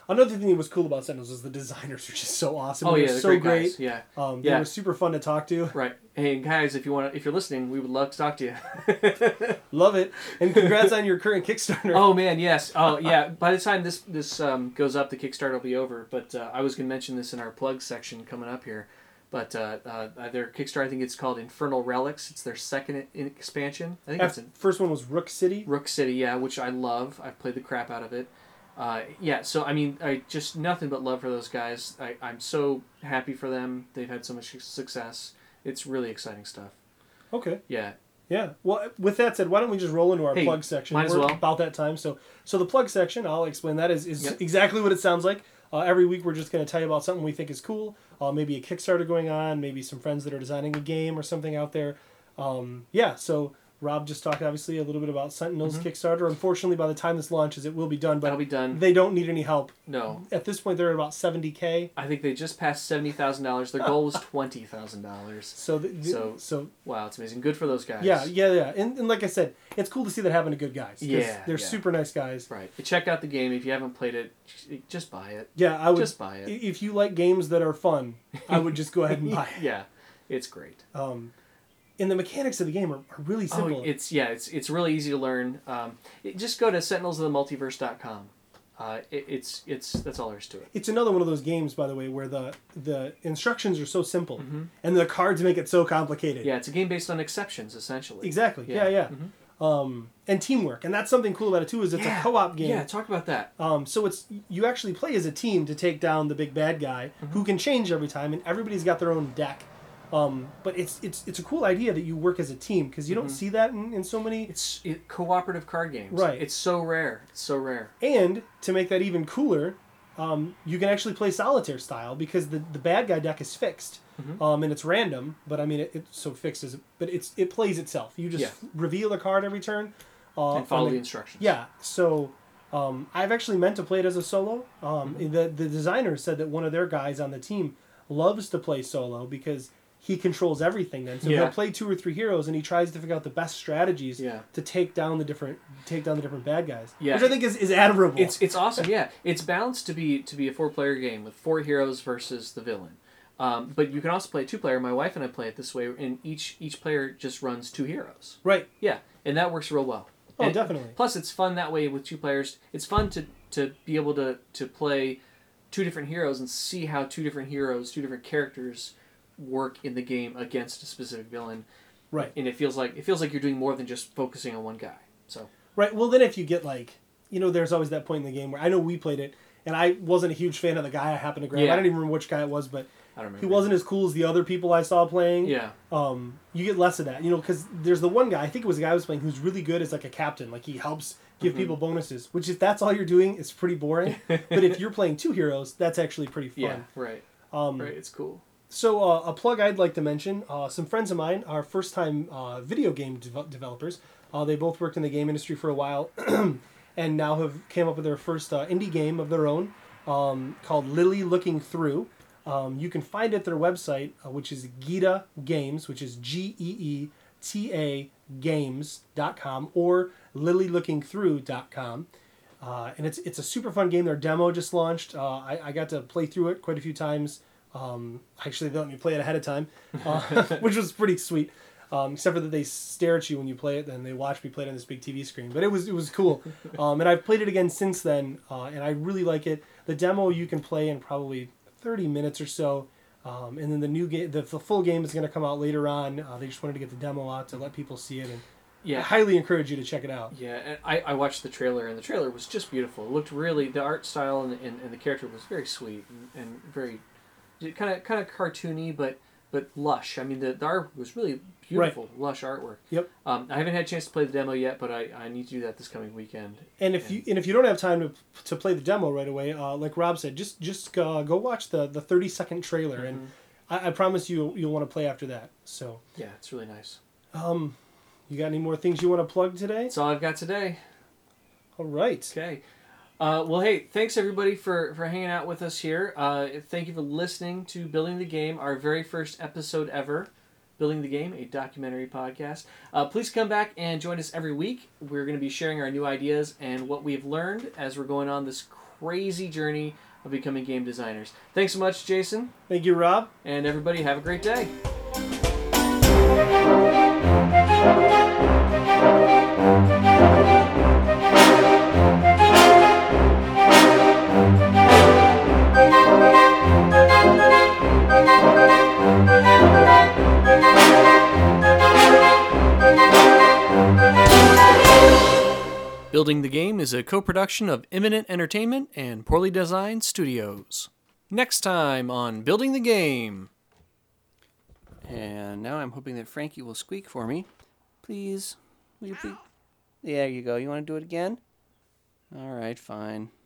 Speaker 2: Another thing that was cool about Sentinels is the designers are just so awesome.
Speaker 1: Oh
Speaker 2: They
Speaker 1: yeah,
Speaker 2: were
Speaker 1: they're
Speaker 2: so
Speaker 1: great.
Speaker 2: great.
Speaker 1: Guys. Yeah.
Speaker 2: Um, they
Speaker 1: Yeah.
Speaker 2: were super fun to talk to.
Speaker 1: Right. Hey guys, if you want, if you're listening, we would love to talk to you.
Speaker 2: Love it. And congrats on your current Kickstarter.
Speaker 1: Oh man, yes. Oh yeah. By the time this this um, goes up, the Kickstarter will be over. But uh, I was going to mention this in our plug section coming up here. But uh, uh, their Kickstarter, I think it's called Infernal Relics. It's their second in expansion. I think
Speaker 2: After,
Speaker 1: it's in
Speaker 2: first one was Rook City.
Speaker 1: Rook City, yeah, which I love. I've played the crap out of it. Uh, yeah, so I mean, I just nothing but love for those guys. I, I'm so happy for them. They've had so much success. It's really exciting stuff.
Speaker 2: Okay.
Speaker 1: Yeah.
Speaker 2: Yeah. Well, with that said, why don't we just roll into our
Speaker 1: Hey,
Speaker 2: plug section?
Speaker 1: might as
Speaker 2: We're
Speaker 1: well.
Speaker 2: about that time. So, so the plug section, I'll explain that is is
Speaker 1: Yep.
Speaker 2: exactly what it sounds like. Uh, every week, we're just going to tell you about something we think is cool. Uh, maybe a Kickstarter going on, maybe some friends that are designing a game or something out there. Um, yeah. So Rob just talked obviously a little bit about Sentinels
Speaker 1: Mm-hmm.
Speaker 2: Kickstarter. Unfortunately, by the time this launches, it will be done. But
Speaker 1: That'll be done.
Speaker 2: they don't need any help.
Speaker 1: No.
Speaker 2: At this point, they're at about seventy K.
Speaker 1: I think they just passed seventy thousand dollars. Their goal was twenty thousand dollars.
Speaker 2: So, the, the-
Speaker 1: So-
Speaker 2: so
Speaker 1: Wow, it's amazing. Good for those guys.
Speaker 2: yeah, yeah, yeah. And, and like I said, it's cool to see that happen to good guys. 'cause
Speaker 1: Yeah,
Speaker 2: they're
Speaker 1: yeah.
Speaker 2: super nice guys.
Speaker 1: Right. Check out the game if you haven't played it. Just buy it.
Speaker 2: Yeah, I would.
Speaker 1: Just buy it.
Speaker 2: If you like games that are fun, I would just go ahead and buy it.
Speaker 1: Yeah, it's great.
Speaker 2: Um, and the mechanics of the game are, are really simple.
Speaker 1: Oh, it's yeah, it's it's really easy to learn. Um, it, just go to sentinels of the multiverse dot com. Uh, it, it's it's that's all there is to it.
Speaker 2: It's another one of those games, by the way, where the the instructions are so simple,
Speaker 1: Mm-hmm.
Speaker 2: and the cards make it so complicated.
Speaker 1: Yeah, it's a game based on exceptions essentially.
Speaker 2: Exactly. Yeah,
Speaker 1: Yeah.
Speaker 2: yeah.
Speaker 1: Mhm.
Speaker 2: Um, and teamwork, and that's something cool about it too. Is it's
Speaker 1: Yeah.
Speaker 2: a co-op game.
Speaker 1: Yeah, talk about that.
Speaker 2: Um, so it's you actually play as a team to take down the big bad guy,
Speaker 1: Mm-hmm.
Speaker 2: who can change every time, and everybody's got their own deck. Um, but it's it's it's a cool idea that you work as a team because you don't see that in, in so many.
Speaker 1: It's it, cooperative card games.
Speaker 2: Right.
Speaker 1: It's so rare. It's so rare.
Speaker 2: And to make that even cooler, um, you can actually play solitaire style because the, the bad guy deck is fixed,
Speaker 1: Mm-hmm.
Speaker 2: um, and it's random. But I mean, it, it's so fixed as but it's it plays itself. You just
Speaker 1: Yeah.
Speaker 2: reveal a card every turn, uh,
Speaker 1: And follow
Speaker 2: and
Speaker 1: the
Speaker 2: then-
Speaker 1: instructions.
Speaker 2: Yeah. So um, I've actually meant to play it as a solo. Um,
Speaker 1: Mm-hmm.
Speaker 2: the the designer said that one of their guys on the team loves to play solo because he controls everything. Then so
Speaker 1: Yeah.
Speaker 2: he'll play two or three heroes and he tries to figure out the best strategies
Speaker 1: Yeah.
Speaker 2: to take down the different take down the different bad guys.
Speaker 1: Yeah.
Speaker 2: Which I think is, is admirable.
Speaker 1: It's it's awesome. Yeah, it's balanced to be to be a four player game with four heroes versus the villain. Um, but you can also play two player. My wife and I play it this way, and each each player just runs two heroes.
Speaker 2: right.
Speaker 1: Yeah, and that works real well.
Speaker 2: Oh,
Speaker 1: And
Speaker 2: definitely.
Speaker 1: Plus, it's fun that way with two players. It's fun to, to be able to, to play two different heroes and see how two different heroes, two different characters work in the game against a specific villain.
Speaker 2: Right.
Speaker 1: And it feels like it feels like you're doing more than just focusing on one guy. So
Speaker 2: Right. Well, then if you get like, you know, there's always that point in the game where I know we played it, and I wasn't a huge fan of the guy I happened to grab.
Speaker 1: Yeah.
Speaker 2: I don't even remember which guy it was, but
Speaker 1: I don't remember.
Speaker 2: he wasn't as cool as the other people I saw playing.
Speaker 1: Yeah.
Speaker 2: Um, you get less of that, you know, because there's the one guy, I think it was the guy I was playing, who's really good as like a captain. Like he helps give
Speaker 1: Mm-hmm.
Speaker 2: people bonuses, which if that's all you're doing, it's pretty boring. But if you're playing two heroes, that's actually pretty fun.
Speaker 1: Yeah. Right.
Speaker 2: Um,
Speaker 1: Right. It's cool.
Speaker 2: So uh, a plug I'd like to mention, uh, some friends of mine are first-time uh, video game dev- developers. Uh, they both worked in the game industry for a while and now have came up with their first uh, indie game of their own um, called Lily Looking Through. Um, you can find it at their website, uh, which is Geeta Games, which is G E E T A games dot com or lily looking through dot com. Uh, and it's it's a super fun game. Their demo just launched. Uh, I, I got to play through it quite a few times. Um, actually, they let me play it ahead of time, uh, which was pretty sweet. Um, except for that they stare at you when you play it, then they watch me play it on this big T V screen. But it was it was cool, um, and I've played it again since then, uh, and I really like it. The demo you can play in probably thirty minutes or so, um, and then the new game, the, the full game is going to come out later on. Uh, they just wanted to get the demo out to let people see it, and I
Speaker 1: Yeah.
Speaker 2: highly encourage you to check it out.
Speaker 1: Yeah, and I, I watched the trailer, and the trailer was just beautiful. It looked really, the art style and, and, and the character was very sweet and, and very, kind of kind of cartoony, but but lush. I mean, the, the art was really beautiful, lush artwork.
Speaker 2: Yep.
Speaker 1: Um, I haven't had a chance to play the demo yet, but I, I need to do that this coming weekend.
Speaker 2: And if you and if you don't have time to to play the demo right away, uh, like Rob said, just just uh, go watch the the thirty second trailer, and I, I promise you you'll want to play after that. So,
Speaker 1: Yeah, it's really nice.
Speaker 2: um, you got any more things you want to plug today?
Speaker 1: That's all I've got today.
Speaker 2: All right.
Speaker 1: Okay. Uh, well, hey, thanks everybody for, for hanging out with us here. Uh, thank you for listening to Building the Game, our very first episode ever. Building the Game, a documentary podcast. Uh, please come back and join us every week. We're going to be sharing our new ideas and what we've learned as we're going on this crazy journey of becoming game designers. Thanks so much, Jason.
Speaker 2: Thank you, Rob.
Speaker 1: And everybody, have a great day. Building the Game is a co-production of Imminent Entertainment and Poorly Designed Studios. Next time on Building the Game.
Speaker 3: And now I'm hoping that Frankie will squeak for me. Please. Will you please? There you go. You want to do it again? All right, fine.